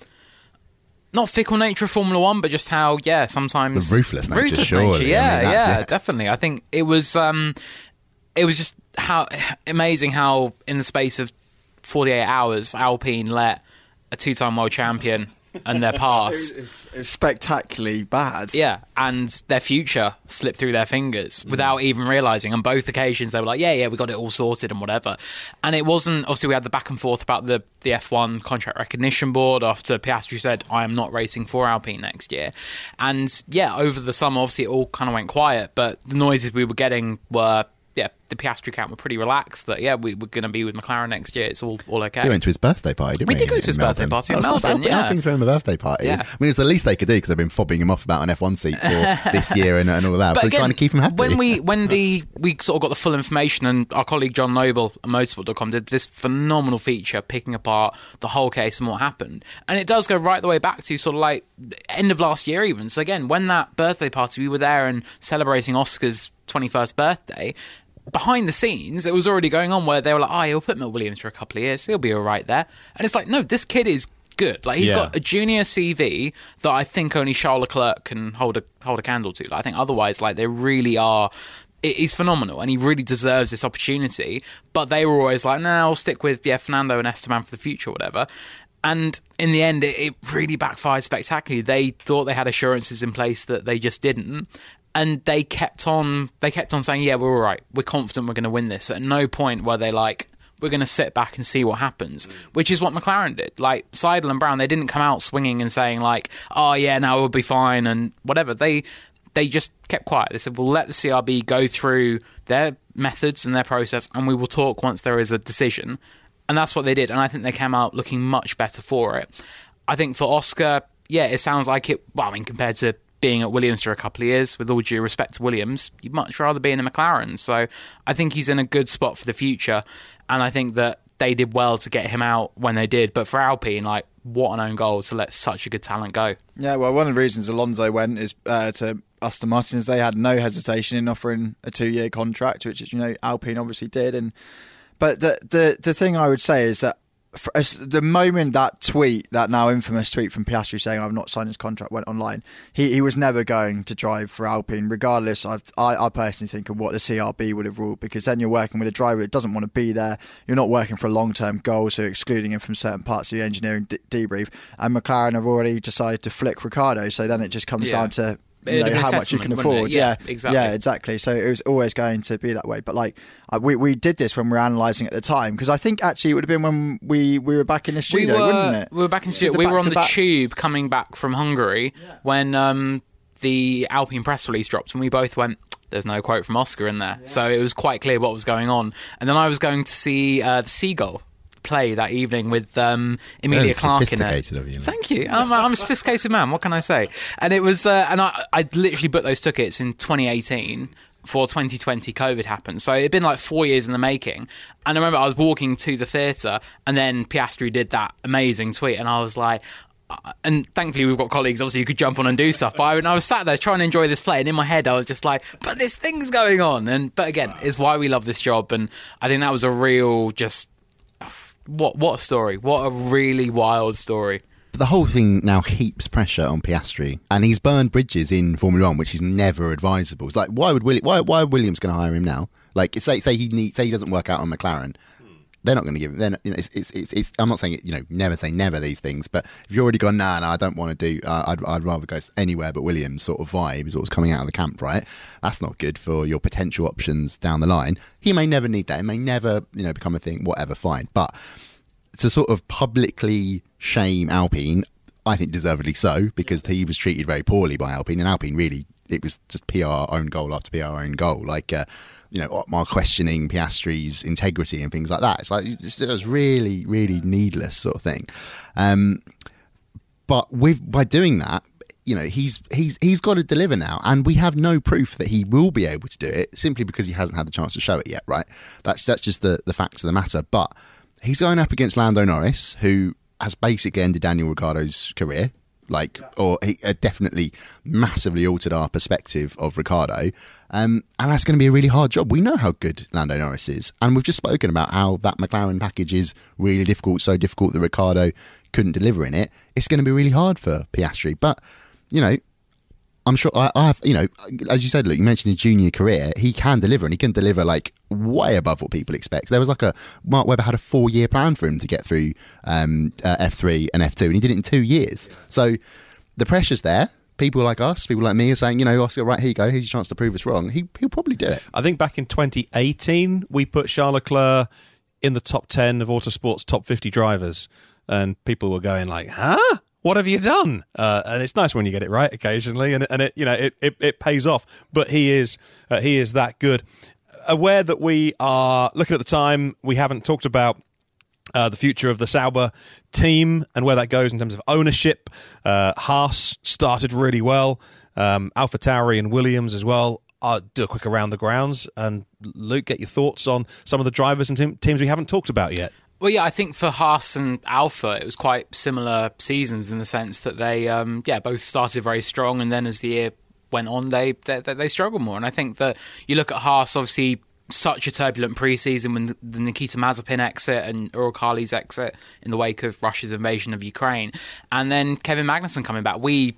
not fickle nature of Formula One, but just how sometimes the ruthless nature. Yeah, definitely. I think it was just how amazing how in the space of 48 hours Alpine let a 2-time world champion and their past. It's spectacularly bad. Yeah, and their future slipped through their fingers without even realising. On both occasions, they were like, yeah, we got it all sorted and whatever. And it wasn't, obviously, we had the back and forth about the F1 contract recognition board after Piastri said, I am not racing for Alpine next year. And yeah, over the summer, obviously, it all kind of went quiet, but the noises we were getting were, the Piastri camp were pretty relaxed that, we're going to be with McLaren next year. It's all okay. We went to his birthday party, didn't we? We did go to his birthday party in Melbourne, Alpine threw him a birthday party. Yeah. I mean, it's the least they could do because they've been fobbing him off about an F1 seat for this year and all that. But again, trying to keep him happy. When we sort of got the full information, and our colleague John Noble at Motorsport.com did this phenomenal feature picking apart the whole case and what happened. And it does go right the way back to sort of like end of last year even. So again, when that birthday party, we were there and celebrating Oscar's 21st birthday. Behind the scenes, it was already going on where they were like, he'll put Mick Williams for a couple of years. He'll be all right there. And it's like, no, this kid is good. Like, he's got a junior CV that I think only Charles Leclerc can hold a candle to. Like, I think otherwise, like, they really are... He's phenomenal, and he really deserves this opportunity. But they were always like, no, I'll stick with Fernando and Esteban for the future or whatever. And in the end, it really backfired spectacularly. They thought they had assurances in place that they just didn't. And they kept on saying, we're all right. We're confident we're going to win this. At no point were they like, we're going to sit back and see what happens, which is what McLaren did. Like, Seidel and Brown, they didn't come out swinging and saying, like, oh, yeah, now we'll be fine and whatever. They just kept quiet. They said, we'll let the CRB go through their methods and their process, and we will talk once there is a decision. And that's what they did. And I think they came out looking much better for it. I think for Oscar, yeah, it sounds like it, well, I mean, compared to being at Williams for a couple of years, with all due respect to Williams, you'd much rather be in a McLaren. So I think he's in a good spot for the future. And I think that they did well to get him out when they did. But for Alpine, like, what an own goal to let such a good talent go. Yeah, well, one of the reasons Alonso went is to Aston Martin, is they had no hesitation in offering a 2-year contract, which is, Alpine obviously did. But the thing I would say is that the moment that now infamous tweet from Piastri saying I've not signed his contract went online, he was never going to drive for Alpine, regardless. I personally think of what the CRB would have ruled, because then you're working with a driver that doesn't want to be there. You're not working for a long-term goal, so excluding him from certain parts of the engineering debrief. And McLaren have already decided to flick Ricciardo, so then it just comes down to how much you can afford. Yeah, exactly. Yeah, exactly. So it was always going to be that way. But we did this when we were analysing at the time, because I think actually it would have been when we were back in the studio, wouldn't it? We were back in the studio. We were on the tube coming back from Hungary when the Alpine press release dropped, and we both went, there's no quote from Oscar in there. Yeah. So it was quite clear what was going on. And then I was going to see the Seagull play that evening with Emilia Clarke in it. Of you, Thank you. I'm a sophisticated man. What can I say? And it was, and I literally booked those tickets in 2018. For 2020, COVID happened. So it'd been like 4 years in the making. And I remember I was walking to the theatre, and then Piastri did that amazing tweet, and I was like, and thankfully we've got colleagues obviously who could jump on and do stuff, but I was sat there trying to enjoy this play, and in my head I was just like, but this thing's going on. But again, it's why we love this job. And I think that was a real just what a story. What a really wild story. The whole thing now heaps pressure on Piastri, and he's burned bridges in Formula 1, which is never advisable. It's like, why are Williams going to hire him now? Like, say he doesn't work out on McLaren, they're not going to give him. It's I'm not saying never say never these things, but if you've already gone, no, I don't want to do. I'd rather go anywhere but Williams. Sort of vibe is what was coming out of the camp, right? That's not good for your potential options down the line. He may never need that. It may never become a thing. Whatever, fine. But to sort of publicly shame Alpine, I think deservedly so, because he was treated very poorly by Alpine, and Alpine really, it was just PR own goal after PR own goal. Like, Otmar questioning Piastri's integrity and things like that. It's like, it was really, really needless sort of thing. But by doing that, he's got to deliver now, and we have no proof that he will be able to do it simply because he hasn't had the chance to show it yet, right? That's just the facts of the matter. But he's going up against Lando Norris, who has basically ended Daniel Ricciardo's career, or he definitely massively altered our perspective of Ricciardo. And that's going to be a really hard job. We know how good Lando Norris is, and we've just spoken about how that McLaren package is really difficult, so difficult that Ricciardo couldn't deliver in it. It's going to be really hard for Piastri, but I'm sure I have, as you said, look, you mentioned his junior career, he can deliver, and he can deliver way above what people expect. There was Mark Webber had a 4-year plan for him to get through F3 and F2, and he did it in 2 years. So the pressure's there. People like us, people like me are saying, Oscar, right, here you go, here's your chance to prove us wrong. He'll probably do it. I think back in 2018, we put Charles Leclerc in the top 10 of Autosport's top 50 drivers, and people were going like, huh? What have you done? And it's nice when you get it right occasionally, and it pays off. But he is that good. Aware that we are looking at the time, we haven't talked about the future of the Sauber team and where that goes in terms of ownership. Haas started really well. AlphaTauri and Williams as well. I'll do a quick around the grounds, and Luke, get your thoughts on some of the drivers and teams we haven't talked about yet. Well, yeah, I think for Haas and Alpha, it was quite similar seasons in the sense that they, both started very strong, and then as the year went on, they struggled more. And I think that you look at Haas, obviously such a turbulent pre-season when the Nikita Mazepin exit and Uralkali's exit in the wake of Russia's invasion of Ukraine, and then Kevin Magnussen coming back. We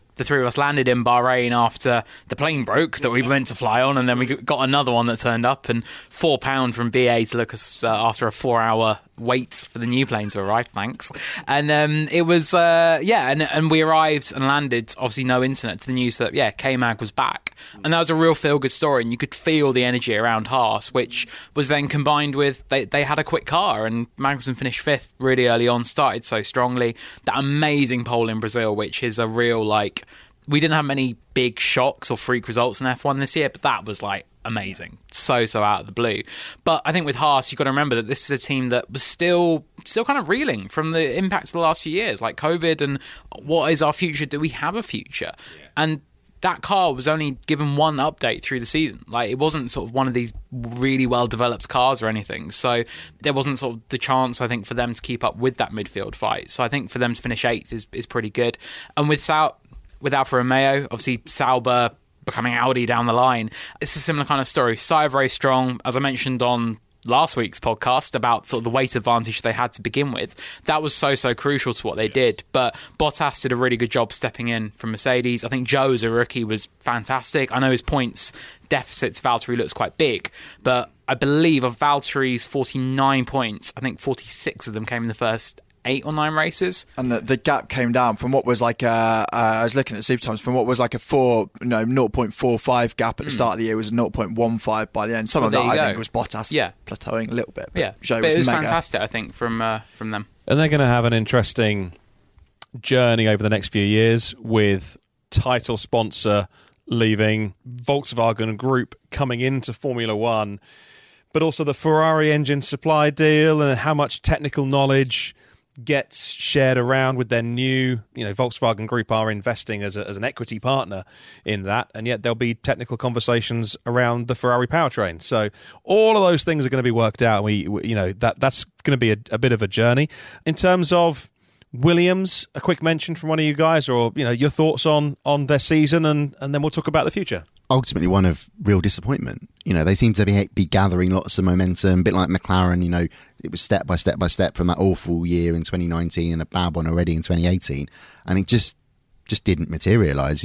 the three of us landed in Bahrain after the plane broke that we were meant to fly on, and then we got another one that turned up, and £4 from BA to look us after a 4-hour wait for the new plane to arrive, thanks. And it was, and we arrived and landed, obviously no internet, to the news that, K-Mag was back. And that was a real feel-good story, and you could feel the energy around Haas, which was then combined with, they had a quick car, and Magnussen finished 5th really early on, started so strongly. That amazing pole in Brazil, which is a real, we didn't have many big shocks or freak results in F1 this year, but that was amazing. So out of the blue. But I think with Haas, you've got to remember that this is a team that was still kind of reeling from the impacts of the last few years, like COVID and what is our future? Do we have a future? Yeah. And that car was only given one update through the season. It wasn't sort of one of these really well-developed cars or anything. So there wasn't sort of the chance, I think, for them to keep up with that midfield fight. So I think for them to finish 8th is pretty good. And with Alfa Romeo, obviously Sauber becoming Audi down the line, it's a similar kind of story. Sauber very strong, as I mentioned on last week's podcast about sort of the weight advantage they had to begin with. That was so crucial to what they did. But Bottas did a really good job stepping in from Mercedes. I think Zhou as a rookie was fantastic. I know his points deficit to Valtteri looks quite big, but I believe of Valtteri's 49 points, I think 46 of them came in the first 8 or 9 races, and the gap came down from what was I was looking at Super Times, from what was a 0.45 gap at the start of the year was 0.15 by the end. Some of that I think was Bottas plateauing a little bit. But but it was fantastic, I think, from them. And they're going to have an interesting journey over the next few years with title sponsor leaving, Volkswagen Group coming into Formula One, but also the Ferrari engine supply deal and how much technical knowledge gets shared around with their new, Volkswagen Group are investing as an equity partner in that, and yet there'll be technical conversations around the Ferrari powertrain. So all of those things are going to be worked out. That's going to be a bit of a journey. In terms of Williams, a quick mention from one of you guys, or your thoughts on their season, and then we'll talk about the future. Ultimately, one of real disappointment. They seem to be gathering lots of momentum, a bit like McLaren. It was step by step from that awful year in 2019 and a bad one already in 2018, and it just didn't materialise.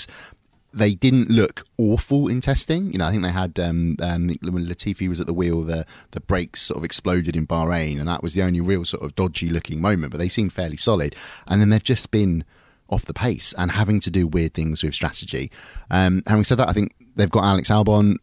They didn't look awful in testing. I think they had when Latifi was at the wheel, the brakes sort of exploded in Bahrain, and that was the only real sort of dodgy looking moment. But they seemed fairly solid, and then they've just been off the pace and having to do weird things with strategy. Having said that, I think they've got Alex Albon.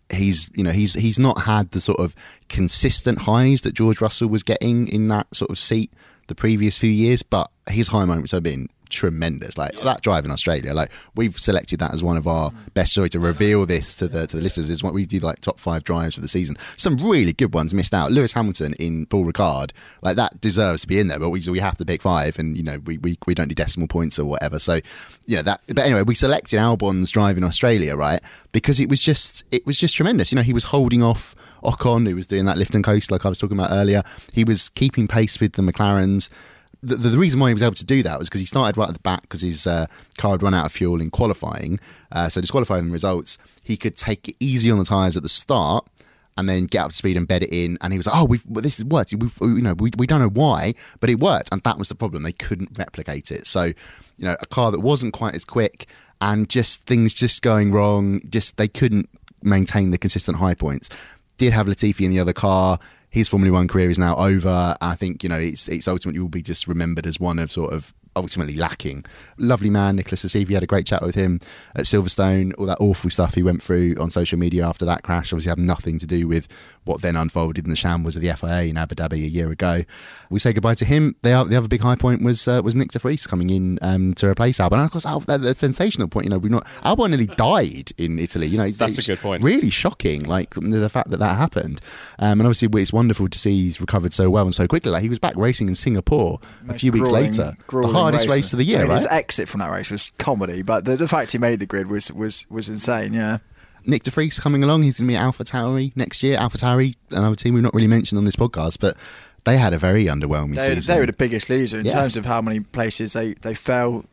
He's not had the sort of consistent highs that George Russell was getting in that sort of seat the previous few years, but his high moments have been tremendous. That drive in Australia, we've selected that as one of our best. Sorry to reveal this to the listeners, is what we do, top 5 drives for the season. Some really good ones missed out. Lewis Hamilton in Paul Ricard, that deserves to be in there, but we have to pick 5, and we don't do decimal points or whatever. So that. But anyway, we selected Albon's drive in Australia, right? Because it was just tremendous. He was holding off Ocon, who was doing that lift and coast like I was talking about earlier. He was keeping pace with the McLarens. The reason why he was able to do that was because he started right at the back, because his car had run out of fuel in qualifying. So disqualifying the results, he could take it easy on the tyres at the start and then get up to speed and bed it in. And he was like, this has worked. We don't know why, but it worked. And that was the problem. They couldn't replicate it. So, a car that wasn't quite as quick and just things just going wrong, they couldn't maintain the consistent high points. Did have Latifi in the other car. His Formula One career is now over. I think, it's ultimately will be just remembered as one of sort of ultimately lacking. Lovely man, Nicholas Latifi, had a great chat with him at Silverstone. All that awful stuff he went through on social media after that crash obviously had nothing to do with what then unfolded in the shambles of the FIA in Abu Dhabi a year ago. We say goodbye to him. The other big high point was Nick de Vries coming in to replace Albon. And of course, the sensational point, Albon nearly died in Italy. That's a good point. Really shocking, the fact that happened. And obviously, it's wonderful to see he's recovered so well and so quickly. He was back racing in Singapore a few weeks later. The hardest race of the year, right? His exit from that race was comedy, but the fact he made the grid was insane, yeah. Nick de Vries coming along. He's going to be at AlphaTauri next year. AlphaTauri, another team we've not really mentioned on this podcast, but they had a very underwhelming season. They were the biggest loser in terms of how many places they fell.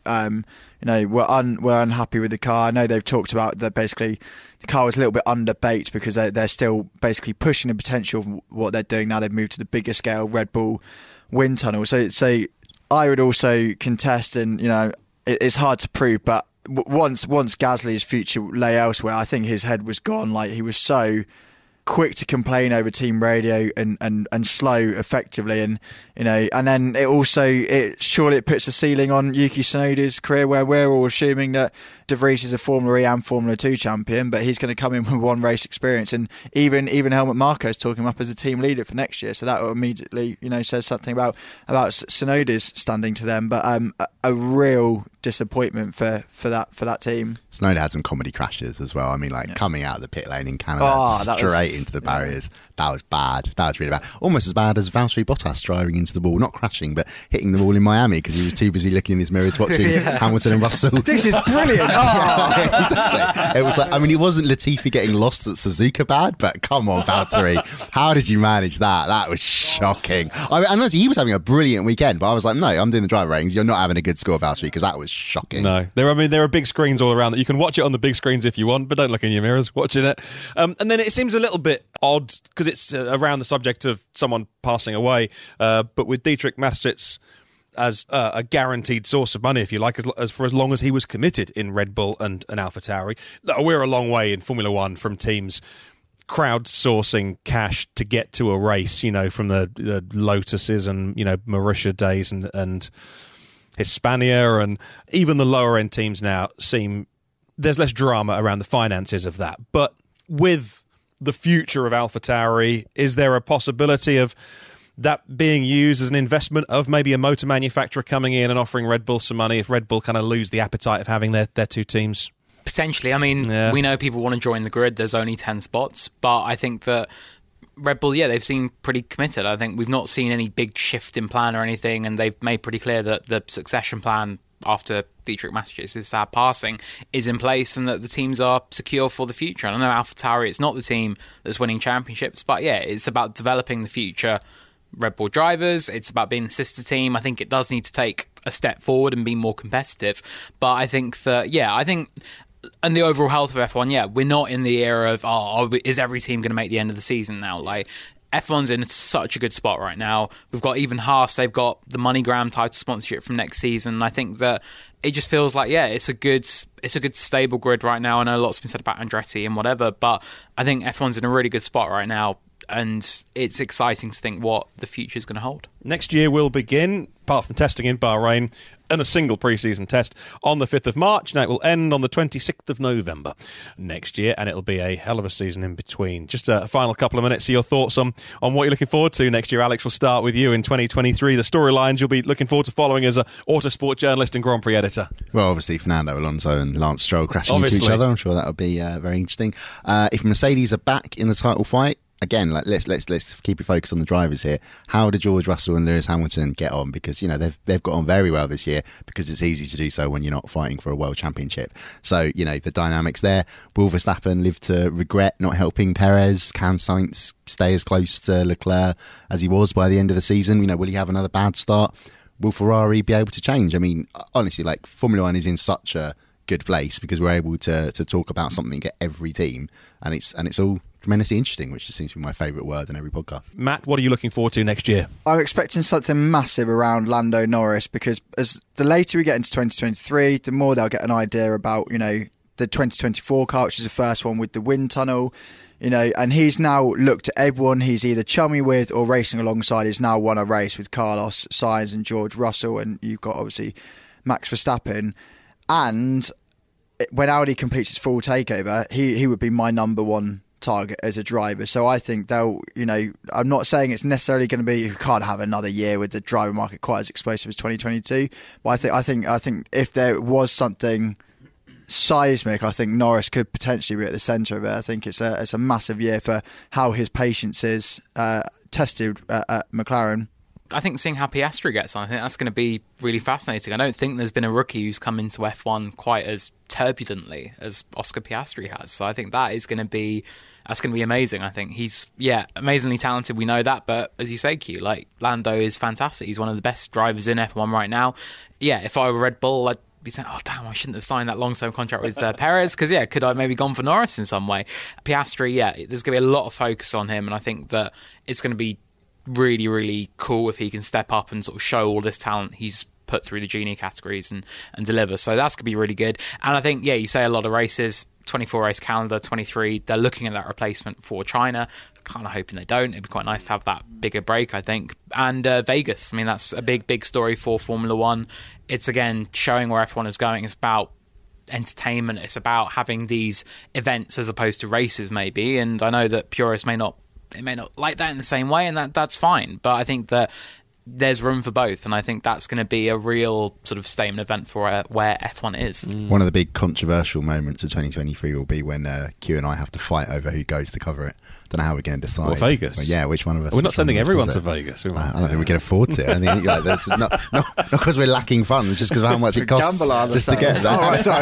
Were unhappy with the car. I know they've talked about that basically the car was a little bit underbaked because they're still basically pushing the potential of what they're doing now. They've moved to the bigger scale Red Bull wind tunnel. So I would also contest, and it's hard to prove, but once Gasly's future lay elsewhere, I think his head was gone. Like, he was so quick to complain over team radio and slow effectively, and then surely it puts a ceiling on Yuki Tsunoda's career, where we're all assuming that De Vries is a Formula E and Formula 2 champion, but he's going to come in with one race experience, and even Helmut Marko is talking him up as a team leader for next year, so that immediately says something about Tsunoda's standing to them. But a real disappointment for that team. Tsunoda had some comedy crashes as well. I mean, coming out of the pit lane in Canada straight into the barriers. That was bad. That was really bad. Almost as bad as Valtteri Bottas driving into the wall, not crashing, but hitting the wall in Miami because he was too busy looking in his mirrors watching Hamilton and Russell. This is brilliant. Exactly. It was like, I mean, it wasn't Latifi getting lost at Suzuka bad, but come on, Valtteri, how did you manage that? That was shocking. I mean, honestly, he was having a brilliant weekend, but I was like, no, I'm doing the driver ratings. You're not having a good score, Valtteri, because that was shocking. No, there are big screens all around that you can watch it on the big screens if you want, but don't look in your mirrors watching it. And then it seems a little bit odd because it's around the subject of someone passing away, but with Dietrich Mateschitz as a guaranteed source of money, if you like, for as long as he was committed in Red Bull and AlphaTauri. We're a long way in Formula One from teams crowdsourcing cash to get to a race, from the Lotuses and, Marussia days and Hispania, and even the lower end teams now there's less drama around the finances of that. But with the future of AlphaTauri, is there a possibility of that being used as an investment of maybe a motor manufacturer coming in and offering Red Bull some money if Red Bull kind of lose the appetite of having their two teams? Potentially. I mean, we know people want to join the grid. There's only 10 spots, but I think that Red Bull, they've seemed pretty committed. I think we've not seen any big shift in plan or anything, and they've made pretty clear that the succession plan after Dietrich Mateschitz' sad passing is in place and that the teams are secure for the future. And I know AlphaTauri, it's not the team that's winning championships, but it's about developing the future Red Bull drivers. It's about being the sister team. I think it does need to take a step forward and be more competitive. But I think that, and the overall health of F1, we're not in the era of, is every team going to make the end of the season now? Like, F1's in such a good spot right now. We've got even Haas, they've got the MoneyGram title sponsorship from next season. And I think that it just feels like, it's a good stable grid right now. I know a lot's been said about Andretti and whatever, but I think F1's in a really good spot right now. And it's exciting to think what the future is going to hold. Next year will begin, apart from testing in Bahrain, and a single pre-season test on the 5th of March. Now, it will end on the 26th of November next year, and it'll be a hell of a season in between. Just a final couple of minutes. So your thoughts on what you're looking forward to next year. Alex, we'll start with you in 2023. The storylines you'll be looking forward to following as an autosport journalist and Grand Prix editor. Well, obviously, Fernando Alonso and Lance Stroll crashing into each other. I'm sure that'll be very interesting. If Mercedes are back in the title fight, again, let's keep it focused on the drivers here. How did George Russell and Lewis Hamilton get on? Because they've got on very well this year because it's easy to do so when you're not fighting for a world championship. So the dynamics there. Will Verstappen live to regret not helping Perez? Can Sainz stay as close to Leclerc as he was by the end of the season? Will he have another bad start? Will Ferrari be able to change? I mean, honestly, Formula One is in such a good place because we're able to talk about something at every team, and it's all tremendously interesting, which just seems to be my favourite word in every podcast. Matt, what are you looking forward to next year? I'm expecting something massive around Lando Norris because as the later we get into 2023, the more they'll get an idea about the 2024 car, which is the first one with the wind tunnel. And he's now looked at everyone he's either chummy with or racing alongside. He's now won a race with Carlos Sainz and George Russell, and you've got obviously Max Verstappen. And when Audi completes its full takeover, he would be my number one target as a driver. So I think they'll, I'm not saying it's necessarily going to be, you can't have another year with the driver market quite as explosive as 2022. But I think if there was something seismic, I think Norris could potentially be at the centre of it. I think it's a massive year for how his patience is tested at McLaren. I think seeing how Piastri gets on, I think that's going to be really fascinating. I don't think there's been a rookie who's come into F1 quite as turbulently as Oscar Piastri has. So I think that's going to be amazing. I think he's, amazingly talented. We know that. But as you say, Q, Lando is fantastic. He's one of the best drivers in F1 right now. Yeah, if I were Red Bull, I'd be saying, oh, damn, I shouldn't have signed that long-term contract with Perez because, could I maybe gone for Norris in some way? Piastri, there's going to be a lot of focus on him. And I think that it's going to be really, really cool if he can step up and sort of show all this talent he's put through the junior categories and deliver. So that's going to be really good. And I think, you say a lot of races, 24 race calendar, 23, they're looking at that replacement for China. Kind of hoping they don't. It'd be quite nice to have that bigger break, I think. And Vegas, I mean, that's a big story for Formula One. It's, again, showing where F1 is going. It's about entertainment. It's about having these events as opposed to races, maybe. And I know that purists may not like that in the same way, and that's fine. But I think that there's room for both, and I think that's going to be a real sort of statement event for where F1 is. One of the big controversial moments of 2023 will be when Q and I have to fight over who goes to cover it. Don't know how we're going to decide. Well, Vegas. Well, yeah, which one of us? We're not sending everyone to Vegas. I don't think we can afford to. I think not because we're lacking funds, just because of how much it costs just to get there. Oh, right, sorry.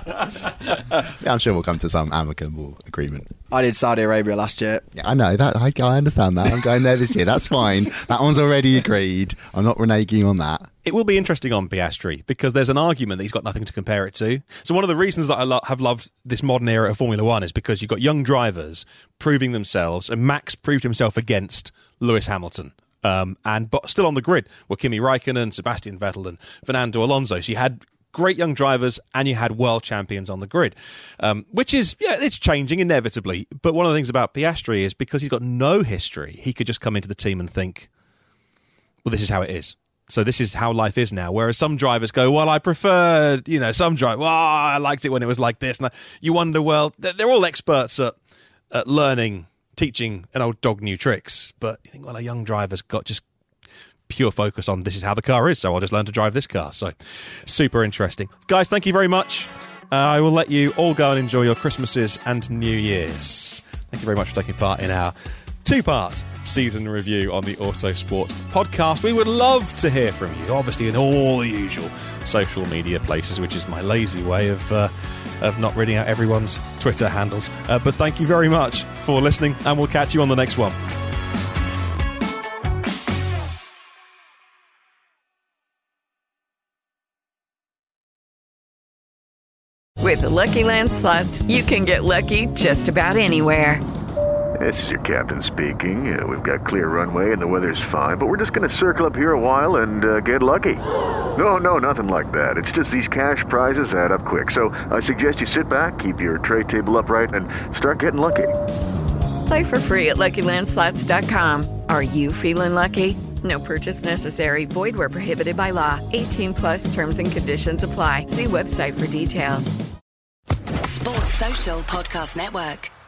Yeah, I'm sure we'll come to some amicable agreement. I did Saudi Arabia last year. Yeah, I know that. I understand that. I'm going there this year. That's fine. That one's already agreed. I'm not reneging on that. It will be interesting on Piastri because there's an argument that he's got nothing to compare it to. So one of the reasons that I have loved this modern era of Formula One is because you've got young drivers proving themselves, and Max proved himself against Lewis Hamilton. But still on the grid were Kimi Räikkönen, Sebastian Vettel and Fernando Alonso. So you had great young drivers and you had world champions on the grid, which is, it's changing inevitably. But one of the things about Piastri is because he's got no history, he could just come into the team and think, well, this is how it is. So this is how life is now. Whereas some drivers go, well, I preferred, some drive. Well, I liked it when it was like this. And you wonder, well, they're all experts at learning, teaching an old dog new tricks. But you think, well, a young driver's got just pure focus on this is how the car is. So I'll just learn to drive this car. So super interesting. Guys, thank you very much. I will let you all go and enjoy your Christmases and New Year's. Thank you very much for taking part in our two-part season review on the Autosport podcast. We would love to hear from you, obviously in all the usual social media places, which is my lazy way of not reading out everyone's Twitter handles. But thank you very much for listening, and we'll catch you on the next one. With the Lucky Land Slots, you can get lucky just about anywhere. This is your captain speaking. We've got clear runway and the weather's fine, but we're just going to circle up here a while and get lucky. No, nothing like that. It's just these cash prizes add up quick. So I suggest you sit back, keep your tray table upright, and start getting lucky. Play for free at LuckyLandSlots.com. Are you feeling lucky? No purchase necessary. Void where prohibited by law. 18+ terms and conditions apply. See website for details. Sports Social Podcast Network.